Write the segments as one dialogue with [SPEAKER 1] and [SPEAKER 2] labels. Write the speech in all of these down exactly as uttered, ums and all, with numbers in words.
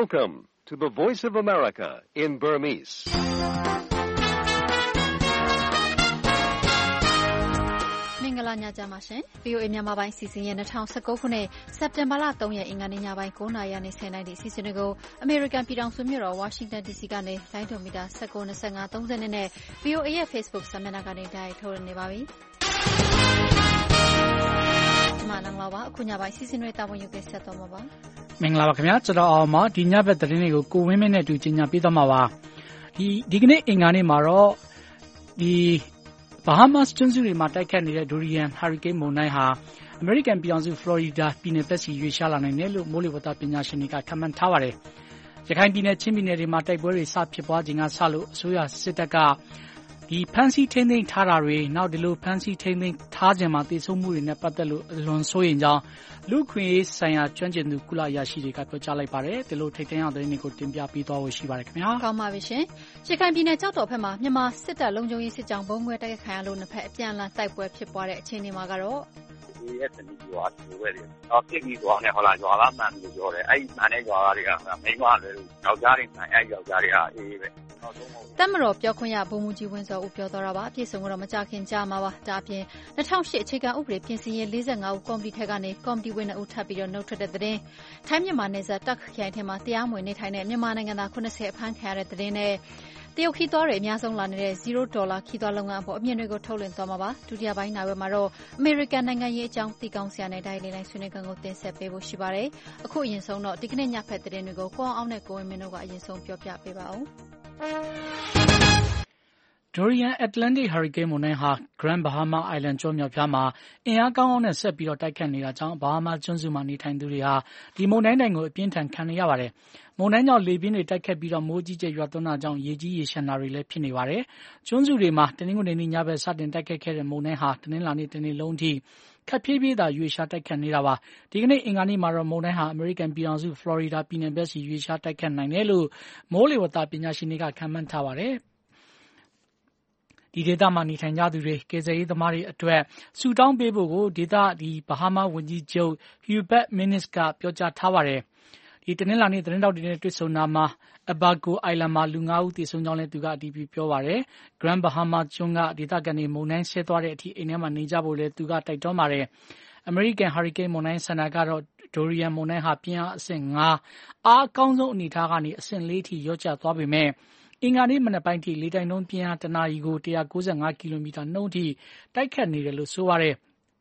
[SPEAKER 1] Welcome to the Voice of America in Burmese.
[SPEAKER 2] Mingala Nyajamashin, V O A Nyamabai season in a town Sakofune, September Latonia in Anyabai Kona Yanis ninety season ago, American Pidon Sumiro, Washington D C Gane, Lightomida, Sakona Sanga Tonzane, V O A Facebook Samanagani Dai Tor Nevavi. Mananglawa, Kunyabai season rate when you get set on mobile.
[SPEAKER 3] Minglawa Kamyat, Alma, Dinya Betrinigo, Ku women to Jinya Pitamawa. He dignate Ingani Maro, the Bahamas Junzuri Mata Canada Durian Hurricane Monaiha American Beyonce Florida Pinepesi Yushala and Nelu Molivota Pinashinika Kaman Taware. The kind Pina Chiminary Mata Bury Sapipa Jinga Salu Suya Sitaka the Pansy Tending Tarare now the low Pansy Tending Tajama the Sumu in a Patalu Lonsoinja Luke Saya Chanjan Kula Yashi Kapochala Pare the low taking out the Nico Timbia Pito Shibarakmia
[SPEAKER 2] Kamavish she can be net out of Hema Yama Sita Longo is a jumbo where they can loan a Petiana type web chip or a Chini Magaro.
[SPEAKER 4] Yes, and you are too well. I'll give you one of Hola and your eight manage area, make one Algari, Algaria, even.
[SPEAKER 2] Tamaro Piocoya Bumuji Windsor Upiodoraba, Pisongo Majakin Jamawa, Dapi, the township Chica Upri, Pinsi, Lizang out, Combi Tagani, Combi winner Utabi, noted the day. Time Yaman is a duck Kantema, the Amu, Nitane, Yaman and I couldn't say a pan carrot the day. The Okidore, Miazon Lane, zero dollar, Kidalonga, Munigo Tolin Tomaba, to the Abina Maro, American Nangaye, Jang, the Gausiana, Daily, Sunigango, Sepe, Shibare, a Koyan song, not digging up at the Renigo, go on a go in Minoga, and so Pia Pibao.
[SPEAKER 3] Dorian Atlantic Hurricane Moneha, Grand Bahama Island, Jomia Pama, in Akon and Sepio Takanira, Bahama, Jonzumani Tanduria, the Monango, Pintan Kaniaware. Monano living a Takabira Moji Yatona John Yeji Shanari Lepiniware, Jonzurima, Teningo Ninabe Sudden Takaka Moneha, Tenilani Teni Lonti, Capibi da Yushata Kanirawa, Digne Ingani Mara Moneha, American Beyonce, Florida, Pinabesi, Yushata Kananelu, Moli Wata Pinashinika Kamantaware. The data money Tanyadure, Keze the Mari Atwe, Sudan Bebo, data the Bahama Windi Joe, Hubert Miniska, Pioja Taware. The Tenelani turned out in a Sonama, Abago Ilama Lungau, the Sunjole Tuga D P Piovare, Grand Bahama Chunga, the Tagani Monan Setware, Inema Nijabole Tuga Taitomare, American Hurricane Monan Sanagaro, Dorian Monan Hapia, Singa, A Council Nitagani, Saint Lady Yocha Tobime. Ingani Manapanti, Lita non Pia Tanaigo, Tia Guzanga kilometer noti, Taika Nidelu Suare.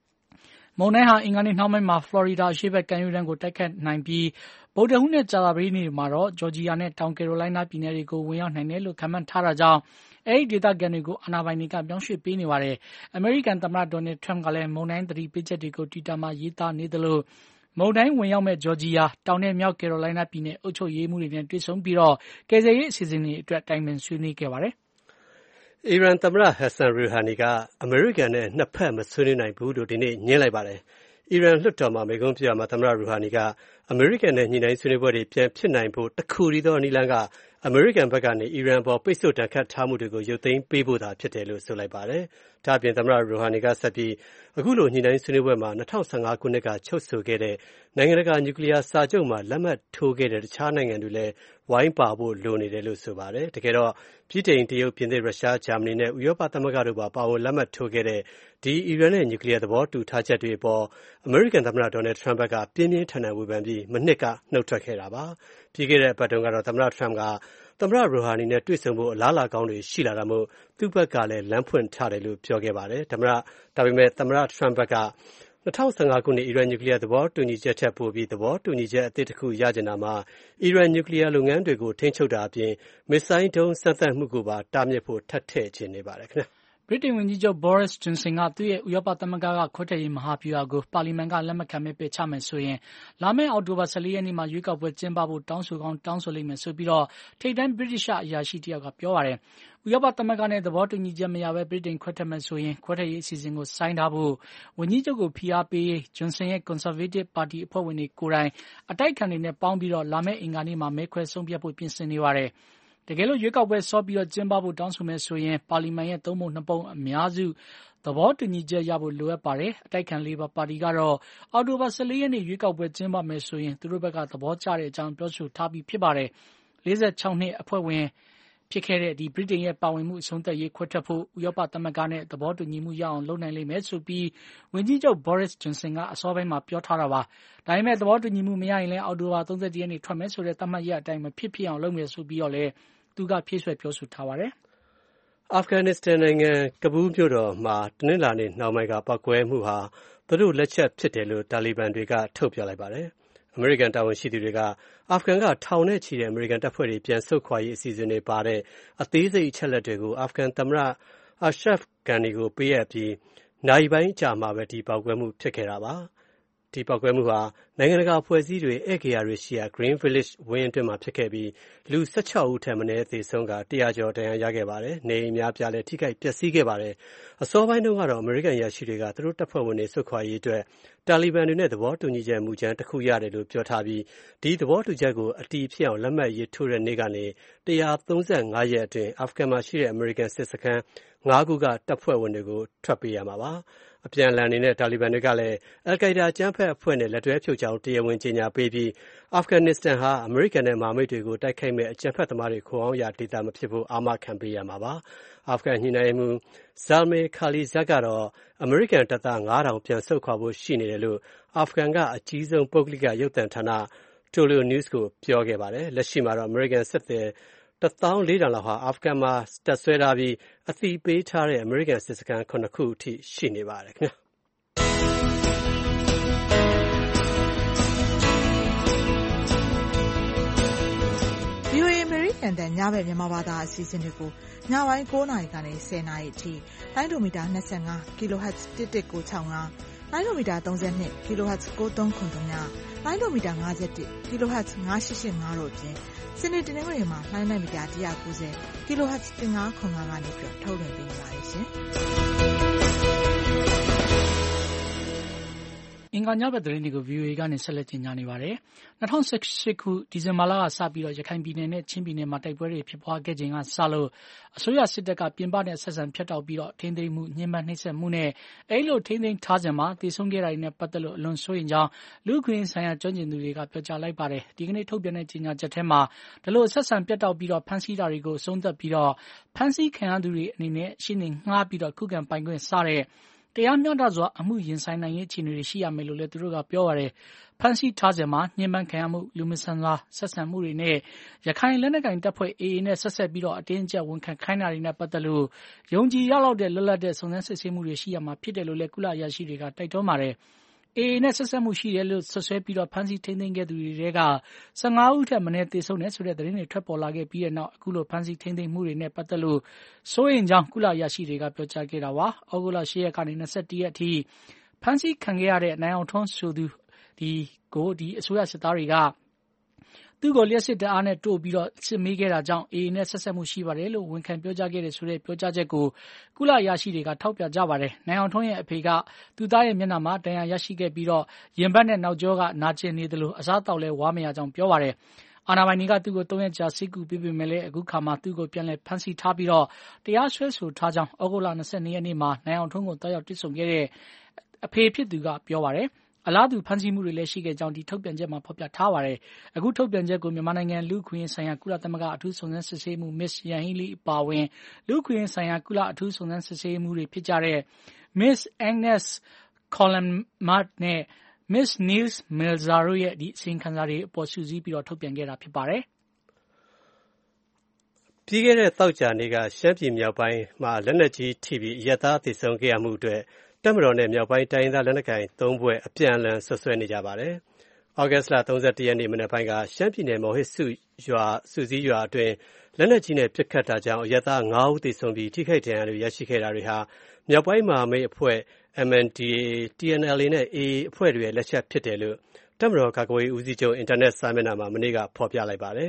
[SPEAKER 3] Moneha Ingani Nomema, Florida, Shiva Kanyurango Taika nine B, Bodahune Jalabrini Maro, Georgiana, Town Carolina, Pinerigo, Wian Hanelo, Kamantaraja, A Dita Ganigo, Anavanika, Bianshi Piniware, American Tamara Donate Trangale, Monan, three Pichetico, Titama, Yita, Nidalo. Modan Wyoming, Georgia, Town and Mount Carolina Pine, Ocho Yemuri and Tison Biro, Kaze season at time and Suni Kavare.
[SPEAKER 5] Iran Tamra Hassan Ruhaniga, American and Napam Suni Budo Dine, Nilabare. Iran Lutoma, Megompia Matamra Ruhaniga, American and Nina Sunibody, Pian Boat, the Kurido Nilanga, American Bagani, Iran Bob Pisota Cat Tamudugo, you think Bibuda Pitelu Solabare, Tabian Tamra Ruhaniga Sapi, Agulo Nina Suniwema, Natasanga Kunega, Chosu Gede, Nangaraga Nuclear Sajoma, Lama Togede, Chanang and Dule, Wine Babu, Luni de Lusubare, together, Peter in the European Russia, Germany, Yopatamagaruba, Pao Lama Togede, the Iran nuclear the war to touch at the ball, American Tamra Donald Trump, Pinion Tana Wubambi, Manika, no Trakeraba, Pigere Patonga Tamra Tramga, Tamra Ruhani, Netwisamo, Lala County, Shilaramu, Tupakale, Lampun Tarelu, Piogevare, Tamra, Tabime, Tamra Trampaka, the Tausangakuni, Iran nuclear the war to Niger Tapu be the war to Niger Titaku Yajanama, Iran nuclear Lungandigo, Tencho Dabi, Messaito, Santa Muguba, Damyapo, Tate, Nebarak.
[SPEAKER 3] Britain Windijo Boris Johnson at the Yopatamaga Kote Mahapiago, Palimanga Lamakame Chaman Suyen, Lame Outdoor Saliani Majuka with Zimbabwe, Downsugon, Downsolim, Subiro, take them British Yashitia Piore. Yopatamagane, the water Nijamia, Britain Quataman Suyen, Quata season was signed up. When you go P R P, Johnson Conservative Party, Powini Kurai, a Taikan in a Pound Biro, Lame Inganima, make some people Pinseniware. တကယ်လို့ရွေးကောက်ပွဲစောပြီးတော့ကျင်းပဖို့တောင်းဆိုမယ်ဆိုရင်ပါလီမန်ရဲ့သုံးပုံနှစ်ပုံအများစုသဘောတူညီချက်ရဖို့လိုအပ်ပါတယ်အတိုက်ခံလေဘာပါတီကတော့အောက်တိုဘာ၁၄ရက်နေ့ရွေးကောက်ပွဲကျင်းပမယ်ဆိုရင်သူတို့ဘက်ကသဘောကျတဲ့အကြောင်းပြောဆိုထားပြီးဖြစ်ပါတယ်၄၆နှစ်အဖွဲ့ဝင်ဖြစ်ခဲ့တဲ့ဒီဗြိတိန်ရဲ့ပါဝင်မှုအဆုံးသတ်ရေးခွဲထွက်ဖို့ဥရောပသမဂ္ဂနဲ့သဘောတူညီမှုရအောင်လုပ်နိုင်လိမ့်မယ်ဆိုပြီးဝန်ကြီးချုပ် Boris Johnson ကအစောပိုင်းမှာပြောထားတာပါဒါပေမဲ့သဘောတူညီမှုမရရင်လည်းအောက်တိုဘာ၃၁ရက်နေ့ထွက်မယ်ဆိုတဲ့သတ်မှတ်ရက်အတိုင်းမဖြစ်ဖြစ်အောင်လုပ်မယ်ဆိုပြီးတော့လည်းသူကဖြည့်ဆွဲပြောဆိုထားပါတယ်
[SPEAKER 5] အာဖဂန်နစ္စတန်နိုင်ငံကဘူးမြို့တော်မှာတနင်္လာနေ့နှောင်းပိုင်းကပောက်ကွဲမှုဟာသူတို့လက်ချက်ဖြစ်တယ်လို့တာလီဘန်တွေကထုတ်ပြောလိုက်ပါတယ်အမေရိကန်တာဝန်ရှိသူတွေကအာဖဂန်ကထောင်နဲ့ချီတဲ့အမေရိကန်တပ်ဖွဲ့တွေပြန်ဆုတ်ခွာရေးအစီအစဉ်တွေပါတဲ့အသေးစိတ်အချက်လက်တွေကိုအာဖဂန်သမ္မတအာရှရဖ်ဂန်နီကိုပေးအပ်ပြီးနိုင်ပိုင်းကြာမှပဲဒီပောက်ကွဲမှုဖြစ်ခဲ့တာပါဒီပောက်ကွဲမှုဟာနိုင်ငံတကာအဖွဲ့အစည်းတွေဧည့်ဂေဟာတွေရှိရာ Green Village ဝင်းအတွင်းမှာဖြစ်ခဲ့ပြီးလူ၁၆ဦးထက်မနည်းသေဆုံးကတရာကျော်ဒဏ်ရာရခဲ့ပါတယ်။နေအိမ်များပြားလည်းထိခိုက်ပျက်စီးခဲ့ပါတယ်။အစောပိုင်းတုန်းကတော့အမေရိကန်ရရှိတွေကသူတို့တပ်ဖွဲ့ဝင်တွေဆုတ်ခွာရေးအတွက်တာလီဘန်တွေနဲ့သဘောတူညီချက်မူကြမ်းတစ်ခုရတယ်လို့ပြောထားပြီးဒီသဘောတူချက်ကိုအတည်ဖြစ်အောင်လက်မှတ်ရေးထိုးတဲ့နေ့ကနေ၁၃၅ရက်အတွင်းအာဖဂန်မှာရှိတဲ့အမေရိကန်စစ်စခန်း၅ခုကတပ်ဖွဲ့ဝင်တွေကိုထွက်ပေးရမှာပါ။အပြန်အလှန်နေတဲ့တာလီဘန်တွေကလည်းအယ်ကိုင်ဒါကျန်းဖက်အဖွဲ့နဲ့လက်တွဲဖြုတ်ချောင်းတရားဝင်ကြေညာပေးပြီးအာဖဂန်နစ္စတန်ဟာအမေရိကန်နဲ့မဟာမိတ်တွေကိုတိုက်ခိုက်မဲ့အကြမ်းဖက်သမားတွေခိုအောင်ရဒေသမဖြစ်ဖို့အာမခံပေးရမှာပါအာဖဂန်ညှိနှိုင်းမှုဇာမေခါလီဇက်ကတော့အမေရိကန်တပ်သား၅ထောင်ပြန်ဆုတ်ခွာဖို့ရှိနေတယ်လို့အာဖဂန်ကအကြီးဆုံးပုဂ္ဂလိကရုပ်သံဌာန Tolo News ကိုပြောခဲ့ပါတယ်လက်ရှိမှာတော့အမေရိကန်စစ်သည်တသောင်းလေးထောင်လောက်ဟာအာဖဂန်မှာတပ်ဆွဲထားပြီးအသိပေးထားတဲ့အမေရိကန်စစ်စခန်းခုနှစ်ခုအထိရှိနေပါတယ်ခင်ဗျာ
[SPEAKER 6] ဗွီအိုအေ American တန်ညဘက်မြန်မာဘာသာအစီအစဉ်တွေကိုညပိုင်း၉နာရီကနေ၁၀နာရီအထိလိုင်းဒိုမီတာ၂၅ kilohertz တစ်တစ်ကို၆၅လိုင်းဒိုမီတာ၃၂ kilohertz ၉၃ခု၃ညလိုင်းဒိုမီတာ၅၁ kilohertz ၅၈၈၅တို့အပြင်စနေတနင်္ဂနွေမှာလိုင်းနိုက်မီတာ၁၉၀ kilohertz ၁၅ခု၅ကနေပြီးထုတ်လွှင့်ပေးနေပါတယ်ရှင်
[SPEAKER 3] အင်္ဂါညဘက်သတင်းတွေကို ဗွီအိုအေ ကနေဆက်လက်တင်ပြနေပါတယ်။၂၀၁၈ခုဒီဇင်ဘာလကစပြီးတော့ရခိုင်ပြည်နယ်နဲ့ချင်းပြည်နယ်မှာတိုက်ပွဲတွေဖြစ်ပွားခဲ့ချိန်ကစလို့အစိုးရစစ်တပ်ကပြင်ပနဲ့ဆက်ဆံဖျက်တောက်ပြီးတော့ထိန်းသိမ်းမှုညှဉ်းပန်းနှိပ်စက်မှုနဲ့အဲ့လိုထိန်းသိမ်းထားစဉ်မှာတည်ဆုံးခဲ့တာတွေနဲ့ပတ်သက်လို့အလွန်စိုးရိမ်ကြောင်းလူ့အခွင့်အရေးဆိုင်ရာကျွမ်းကျင်သူတွေကပြောကြားလိုက်ပါတယ်။ဒီကနေ့ထုတ်ပြန်တဲ့ကြေညာချက်ထဲမှာဒီလိုဆက်ဆံပြတ်တောက်ပြီးတော့ဖမ်းဆီးတာတွေကိုအဆုံးသတ်ပြီးတော့ဖမ်းဆီးခံရသူတွေအနေနဲ့ရှင်းနေငှားပြီးတော့ခုခံပိုင်ခွင့်စတဲ့တရားမျှတစွာအမှုရင်ဆိုင်နိုင်ရေးအခြေအနေတွေရှိရမယ်လို့လည်းသူတို့ကပြောပါတယ်။ဖမ်းဆီးထားစဉ်မှာညှဉ်းပန်းခံရမှုလူမဆန်စွာဆက်ဆံမှုတွေနဲ့ရခိုင်လက်နက်ကိုင်တပ်ဖွဲ့ အေအေ နဲ့ဆက်ဆက်ပြီးတော့အတင်းအကျပ်ဝန်ခံခိုင်းတာတွေနဲ့ပတ်သက်လို့ယုံကြည်ရလောက်တဲ့လွတ်လပ်တဲ့စုံစမ်းစစ်ဆေးမှုတွေရှိရမှာဖြစ်တယ်လို့လည်းကုလအရာရှိတွေကတိုက်တွန်းပါတယ်။အေအေ နဲ့ဆက်ဆက်မှုရှိတယ်လို့ဆွဆွဲပြီးတော့ဖမ်းဆီးထိန်းသိမ်းခဲ့သူတွေက၁၅ဦးထက်မနည်းသေဆုံးတယ်ဆိုတဲ့သတင်းတွေထွက်ပေါ်လာခဲ့ပြီးတဲ့နောက်အခုလိုဖမ်းဆီးထိန်းသိမ်းမှုတွေနဲ့ပတ်သက်လို့စိုးရိမ်ကြောင်းကုလအရာရှိတွေကပြောကြားခဲ့တာပါ။ဩဂုတ်လ၈ရက်ကနေ၂၁ရက်အထိဖမ်းဆီးခံခဲ့ရတဲ့နိုင်အောင်ထွန်းဆိုသူဒီကိုဒီအစိုးရစစ်သားတွေကသူ့ကိုလျှက်စစ်တအားနဲ့တို့ပြီးတော့စစ်မေးခဲ့တာကြောင့်အေအေနဲ့ဆက်ဆက်မှုရှိပါတယ်လို့ဝန်ခံပြောကြားခဲ့တယ်ဆိုတဲ့ပြောကြားချက်ကိုကုလအရာရှိတွေကထောက်ပြကြပါတယ်။နိုင်အောင်ထွန်းရဲ့အဖေကသူသားရဲ့မျက်နှာမှာဒဏ်ရာရရှိခဲ့ပြီးတော့ရင်ဘတ်နဲ့နောက်ကျောကနာကျင်နေတယ်လို့အစားတောက်လဲဝါမရကြောင်းပြောပါတယ်။အာဏာပိုင်တွေကသူ့ကိုသုံးရက်ကြာစိတ်ကူပေးပေမဲ့လည်းအခုခါမှသူ့ကိုပြန်လည်ဖမ်းဆီးထားပြီးတော့တရားစွဲဆိုထားကြောင်းဩဂုတ်လ၂၂ရက်နေ့မှာနိုင်အောင်ထွန်းကိုတောက်ရောက်တွေ့ဆုံခဲ့တဲ့အဖေဖြစ်သူကပြောပါတယ်။အလားတူဖမ်းဆီးမှုတွေလည်းရှိခဲ့ကြောင်းဒီထုတ်ပြန်ချက်မှာဖော်ပြထားပါတယ်။အခုထုတ်ပြန်ချက်ကိုမြန်မာနိုင်ငံလူ့အခွင့်အရေးဆိုင်ရာကုလသမဂ္ဂအထူးစုံစမ်းစစ်ဆေးမှု Miss Yanghee Lee အပါအဝင်လူ့အခွင့်အရေးဆိုင်ရာကုလအထူးစုံစမ်းစစ်ဆေးမှုတွေဖြစ်ကြတဲ့ Miss Agnes Callamard နဲ့ Miss Nils Melzer တို့ရဲ့ဒီအစီရင်ခံစာတွေအပေါ်စုစည်းပြီးတော့ထုတ်ပြန်ခဲ့တာဖြစ်ပါတယ်
[SPEAKER 5] ။ပြီးခဲ့တဲ့သောကြာနေ့ကရှမ်းပြည်မြောက်ပိုင်းမှာလက်နက်ကြီးထိပြီးအရပ်သားသေဆုံးခဲ့ရမှုအတွက်တပ်မတော်နဲ့မြောက်ပိုင်းတိုင်းသားလက်နက်ကိုင်သုံးဘွဲ့အပြန်အလှန်ဆွဆွဲနေကြပါတယ်။ဩဂတ်စ်လ၃၁ရက်နေ့မနက်ပိုင်းကရှမ်းပြည်နယ်မော်ဟစ်စုရွာစုစည်းရွာအတွင်းလက်နက်ကြီးနဲ့ပစ်ခတ်တာကြောင့်အရပ်သား၅ဦးသေဆုံးပြီးထိခိုက်ဒဏ်ရာတွေရရှိခဲ့တာတွေဟာမြောက်ပိုင်းမဟာမိတ်အဖွဲ့ အမ် အန် ဒီ အေ တီ အန် အယ် အေ နဲ့ အေအေ အဖွဲ့တွေရဲ့လက်ချက်ဖြစ်တယ်လို့တပ်မတော်ကာကွယ်ရေးဦးစီးချုပ်အင်တာနက်စာမျက်နှာမှာမနေ့ကဖော်ပြလိုက်ပါတယ်။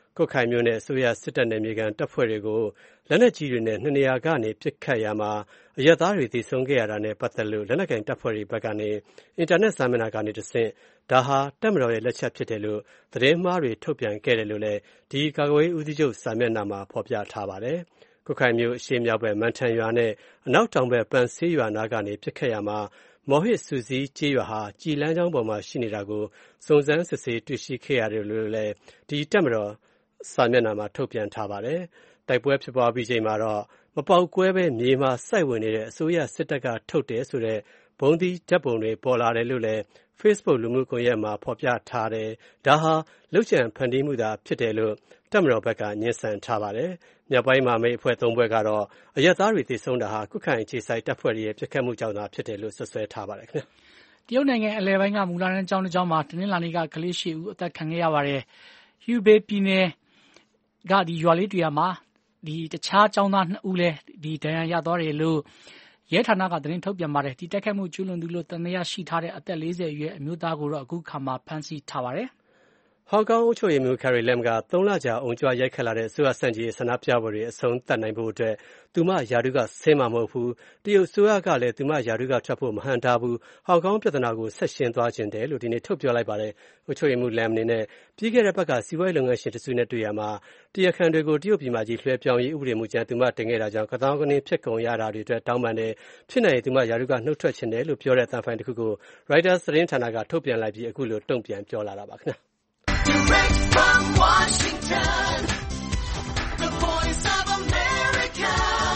[SPEAKER 5] ကွတ်ခိုင်မြို့နယ်အစိုးရစစ်တပ်နယ်မြေခံတပ်ဖွဲ့တွေကိုလက်နက်ကြီးတွေနဲ့နှစ်နေရာကနေပစ်ခတ်ရာမှာအရပ်သားတွေသေဆုံးခဲ့ရတာနဲ့ပတ်သက်လို့လက်နက်ကိုင်တပ်ဖွဲ့တွေဘက်ကနေအင်တာနက်စာမျက်နှာကနေတဆင့်ဒါဟာတပ်မတော်ရဲ့လက်ချက်ဖြစ်တယ်လို့သတင်းမှားတွေထုတ်ပြန်ခဲ့တယ်လို့လည်းဒီကာကွယ်ရေးဦးစီးချုပ်စာမျက်နှာမှာဖော်ပြထားပါတယ်။ကွတ်ခိုင်မြို့အရှေ့မြောက်ဘက်မန်ထန်ရွာနဲ့အနောက်တောင်ဘက်ပန်ဆေးရွာနားကနေပစ်ခတ်ရာမှာမော်ဟစ်ဆူဇီးကျေးရွာဟာကြည်လန်းချောင်းပေါ်မှာရှိနေတာကိုစုံစမ်းစစ်ဆေးတွေ့ရှိခဲ့ရတယ်လို့လည်းဒီတပ်မတော်စာမျက်နှာမှာထုတ်ပြန်ထားပါတယ်။တိုက်ပွဲဖြစ်ပွားပြီးချိန်မှာတော့မပေါက်ကွဲပဲမြေမှာစိုက်ဝင်နေတဲ့အစိုးရစစ်တပ်ကထုတ်တယ်ဆိုတဲ့ဘုံဒီဓာတ်ပုံတွေပေါ်လာတယ်လို့လည်း Facebook လူမှုကွန်ရက်မှာဖော်ပြထားတယ်။ဒါဟာလှုပ်ချံဖန်တီးမှုသာဖြစ်တယ်လို့တပ်မတော်ဘက်ကညှဉ်းဆန်ထားပါတယ်။မြောက်ပိုင်းမှာမိတ်အဖွဲ့သုံးဖွဲ့ကတော့အရက်သားတွေသေဆုံးတာဟာကွတ်ခိုင်အခြေစိုက်တပ်ဖွဲ့တွေရဲ့ပြစ်ခတ်မှုကြောင့်သာဖြစ်တယ်လို့ဆွဆွဲထားပါတယ်ခင်ဗျာ
[SPEAKER 3] ။တရုတ်နိုင်ငံအလယ်ပိုင်းကမူလာတန်းကျောင်းတစ်ကျောင်းမှာတနင်္လာနေ့ကကလေးရှစ်ဦးအသက်ခံခဲ့ရပါတယ်။ Hubei ပြည်နယ်ကဒီရွာလေးတွေမှာဒီတခြားကျောင်းသားနှစ်ဦးလည်းဒီဒဏ်ရာရသွားတယ်လို့ရဲဌာနကသတင်းထုတ်ပြန်ပါတယ်ဒီတက်ခတ်မှုကျူးလွန်သူလို့တန်တရားရှိထားတဲ့အသက်လေးဆယ်အရွယ်အမျိုးသားကိုတော့အခုခါမှာဖမ်းဆီးထားပါတယ်
[SPEAKER 5] ဟောင်ကောင်အုပ်ချုပ်ရေးမှူး Carrie Lam ကသုံးလကြာအုံကြွရိုက်ခတ်လာတဲ့အစိုးရဆန့်ကျင်ရေးဆန္ဒပြပွဲတွေအဆုံးသတ်နိုင်ဖို့အတွက်သူမယာတုကဆင်းမှာမဟုတ်ဘူးတရုတ်အစိုးရကလည်းသူမယာတုကထွက်ဖို့မဟန်တာဘူးဟောင်ကောင်ပြည်ထနာကိုဆက်ရှင်းသွားခြင်းတယ်လို့ဒီနေ့ထုတ်ပြောလိုက်ပါတယ်အုပ်ချုပ်ရေးမှူး Lam အနေနဲ့ပြီးခဲ့တဲ့ဘက်ကစီးပွားရေးလုပ်ငန်းရှင်တစုနဲ့တွေ့ရမှာတရားခံတွေကိုတရုတ်ပြည်မှာကြီးလွှဲပြောင်းရေးဥပဒေမူကြမ်းသူမတင်ခဲ့တာကြောင့်ကသောင်းကနင်းဖြစ်ကုန်ရတာတွေအတွက်တောင်းပန်တယ်ဖြစ်နိုင်သူမယာတုကနှုတ်ထွက်ခြင်းတယ်လို့ပြောတဲ့အသံဖိုင်တစ်ခုကို Reuters သတင်းဌာနကထုတ်ပြန်လိုက်ပြီးအခုလိုတုံ့ပြန်ပြောလာတာပါခင်ဗျာ
[SPEAKER 7] Direct from Washington, the voice of America,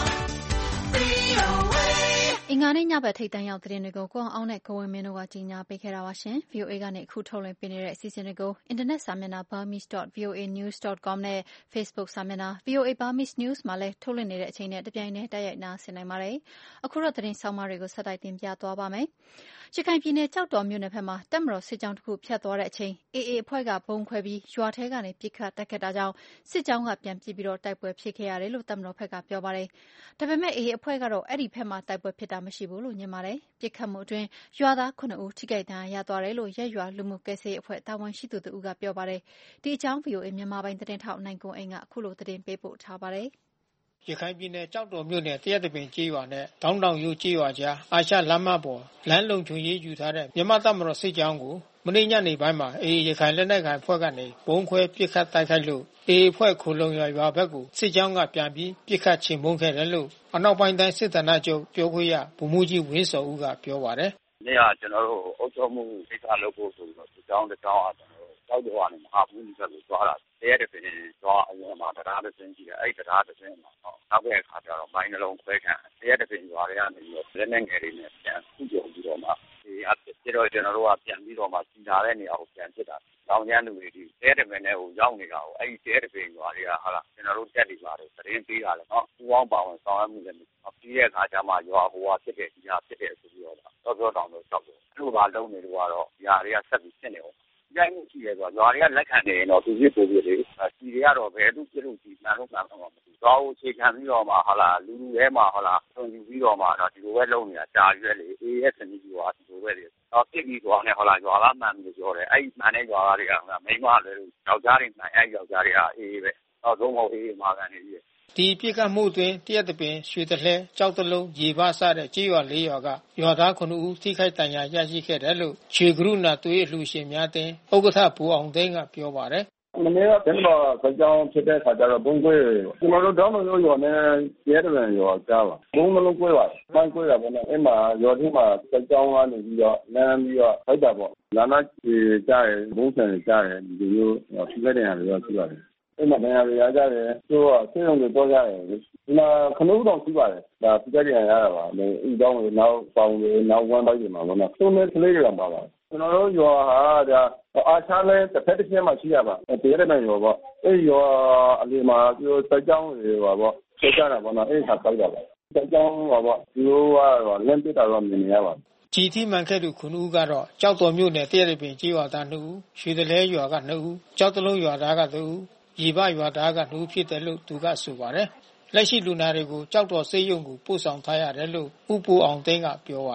[SPEAKER 7] V O A.
[SPEAKER 2] အင်္ဂါနေ့ညဘက်ထိပ်တန်းရောက်သတင်းတွေကိုကိုအောင်နဲ့ကိုဝင်းမင်းတို့ကကြီးညာပေးခဲ့တာပါရှင်။ V O A ကနေအခုထုတ်လွှင့်ပေးနေတဲ့အစီအစဉ်တွေကိုအင်တာနက်စာမျက်နှာ burmese dot v o a news dot com နဲ့ Facebook စာမျက်နှာ V O A Burmese News မှာလည်းထုတ်လွှင့်နေတဲ့အချိန်နဲ့တပြိုင်တည်းတိုက်ရိုက်နားဆင်နိုင်ပါတယ်။အခုတော့သတင်းဆောင်မတွေကိုဆက်တိုက်တင်ပြသွားပါမယ်။ရခိုင်ပြည်နယ်ကြောက်တော်မြို့နယ်ဘက်မှာတပ်မတော်စစ်ကြောင်းတစ်ခုဖျက်သွားတဲ့အချိန် A A အဖွဲ့ကဘုံခွဲပြီးရွာထဲကနေပစ်ခတ်တိုက်ခတ်တာကြောင့်စစ်ကြောင်းကပြန်ပြေးပြီးတော့တိုက်ပွဲဖြစ်ခဲ့ရတယ်လို့တပ်မတော်ဘက်ကပြောပါတယ်။ဒါပေမဲ့ A A အဖွဲ့ကတော့အဲ့ဒီဘက်မှာတိုက်ပွဲဖြစ်တာမရှိဘူးလို့ညင်ပါတယ်။ပြစ်ခတ်မှုအတွင်းရွာသားခုနှစ်ဦးထိခိုက်ဒဏ်ရာရသွားတယ်လို့ရက်ရွာလူမှုကယ်ဆယ်ရေးအဖွဲ့တာဝန်ရှိသူတို့ကပြောပါတယ်။ဒီအကြောင်း V O A မြန်မာပိုင်းသတင်းထောက်နိုင်ကွန်းအိမ်ကအခုလိုသတင်းပေးပို့ထားပါတယ်
[SPEAKER 8] ။ရခိုင်ပြည်နယ်ကြောက်တော်မြို့နယ်တရက်တပင်ကျေးရွာနဲ့တောင်းတောင်ရိုးကျေးရွာကြားအာရှလမ်းမပေါ်လမ်းလုံခြုံရေးယူထားတဲ့မြန်မာတပ်မတော်စစ်ကြောင်းကိုမနေ့ညနေပိုင်းမှာ A A ရခိုင်လက်နက်ကိုင်အဖွဲ့ကနေဘုံခွဲပစ်ခတ်တိုက်ခိုက်လို့ A A အဖွဲ့ခုလုံရွာရွာဘက်ကိုစစ်ကြောင်းကပြန်ပြီးပစ်ခတ်ချေမှုန်းခဲ့တယ်လို့အနောက်ပိုင်းတိုင်းစစ်ဌာနချုပ်ပြောခွင့်ရဗိုလ်မှူးကြီးဝင်းစောဦးကပြောပါတယ်
[SPEAKER 4] ။နေ့ကကျွန်တော်တို့အုပ်ချုပ်မှုကိစ္စလုပ်ဖို့ဆိုတော့စစ်ကြောင်းတစ်ကြောင်းအားကျွန်တော်တို့တောက်တော်ကနေမဟာဘူးကြီးဆက်လို့သွားတာတရက်တပင်သွားအဝင်မှာတရားတစ်စင်းကြီးတယ်အဲ့တရားတစ်စင်းမှာတော့နောက်တဲ့အခါကျတော့မိုင်းနှလုံးခွဲခံတရက်တပင်ရွာတွေကနေပြီးတော့လက်နဲ့ငယ်လေးနဲ့ပြန်ခုကြုံပြီးတော့မှဒီအဖြစ်တော့ကျွန်တော်တို့ကပြန်ပြီးတော့မှစီလာတဲ့နေရာကိုပြန်ဖြစ်တာတောင်ကျန်းလူတွေဒီတဲတပင်နဲ့ဟိုရောက်နေတာကိုအဲ့ဒီတဲတပင်ရွာတွေကဟာလားကျွန်တော်တို့တက်နေပါတယ်သတင်းပေးတာလေနော်ပူပေါင်းပါဝင်ဆောင်ရွက်မှုလည်းပြီးတဲ့အခါကျမှရွာဟိုဟာဖြစ်တဲ့ဒီဟာဖြစ်တဲ့ဆိုပြီးတော့တော့ပြောတောင်တော့တောက်တယ်အဲ့လိုပါလုံးနေလို့ကတော့ຢာတွေကဆက်ပြီးဖြစ်နေအောင်ရိုက်မှုရှိရဲဆိုတော့ရွာတွေကလက်ခံနေရင်တော့သူပြစ်ပို့ပြစ်လေစီတွေကတော့ဘယ်သူပြစ်လို့ဒီမှန်လို့မှန်တော့မသိဘူးသွားဖို့ခြေခံပြီးတော့မှဟာလားလူလူထဲမှာဟာလားသွန်ယူပြီးတော့မှတော့ဒီလိုပဲလုံးနေတာကြာရွယ်လေအေးရဲ့စနေကြီးကဒီလိုပဲလေတော့ပြစ်ပြီးသွားနေဟာလားရွာလားမှန်လို့ပြောတယ်အဲ့ဒီမှန်တဲ့ရွာသားတွေကမိန်းမလည်းယောက်ျားတွေမှန်အဲ့ယောက်ျားတွေကအေးပဲတော့သုံးဖို့အေးမှာကန်နေပြီ
[SPEAKER 8] ဒီပြစ်ခတ်မှုအတွင်းတရက်တပင်ရွှေတလဲကြောက်တလုံးရေပါစတဲ့ကြေးရွာလေးရွာကရွာသားခုနှစ်ဦးထိခိုက်ဒဏ်ရာရရှိခဲ့တယ်လို့ခြေကရုဏာသွေးအလှူရှင်များတင်ဥက္ကဋ္ဌဘူအောင်သိန်းကပြောပါတယ်
[SPEAKER 9] မနေ့ကကျွန်တော်စကြောင်းဖြစ်တဲ့ခါကျတော့ဘုံကွဲကျွန်တော်တို့တောင်းမလို့ရောနဲ့ရဲတပင်ရောကြားပါဘုံမလုံးကွဲပါမိုင်းကွဲတာပေါ့နော်အဲ့မှာရောထဲမှာစကြောင်းကနေပြီးတော့လမ်းပြီးတော့ဖိုက်တာပေါ့လာနာကြီးကြားရဘုံဆန်ကြားရဒီလိုဖြစ်ခဲ့တဲ့ဟာတွေရောရှိပါတယ်အဲ့မှာတရားရကြတယ်သူကဆေးရုံတွေတော့ရတယ်ဒီမှာခဏတော့ရှိပါတယ်ဒါပြကြရရတာပါလေအီတောင်းတွေနောက်ပေါင်းတွေနောက်ဝမ်းပိုင်းတွေမှာပေါ့နော်သုံးမဲ့ကလေးတွေတော့ပါပါကျွန်တော်တို့ရွာဟာဒါအားချလဲတစ်ဖက်တစ်ချက်မှရှိရပါတရက်နဲ့ရောပေါ့အဲ့ရွာအလီမှာသူစကြောင်းတွေပါပေါ့ဆက်ကြတာပေါ့နော်အဲ့ဒါပိုက်တာပါစကြောင်းပါပေါ့ဒီလိုကတော့လမ်းပြတာတော့မြင်နေရပါ
[SPEAKER 8] ကြည်တိမှန်ခဲ့သူခုနဦးကတော့ကြောက်တော်မြို့နယ်တရက်တပင်ကျေးရွာသားနှစ်ဦးရွှေတလဲရွာကနှစ်ဦးကြောက်တလုံးရွာသားကတစ်ဦးရေပရွာသားကနှစ်ဦးဖြစ်တယ်လို့သူကဆိုပါတယ်လက်ရှိလူနာတွေကိုကြောက်တော်ဆေးရုံကိုပို့ဆောင်ထားရတယ်လို့ဥပူအောင်သိန်းကပြောပါတယ်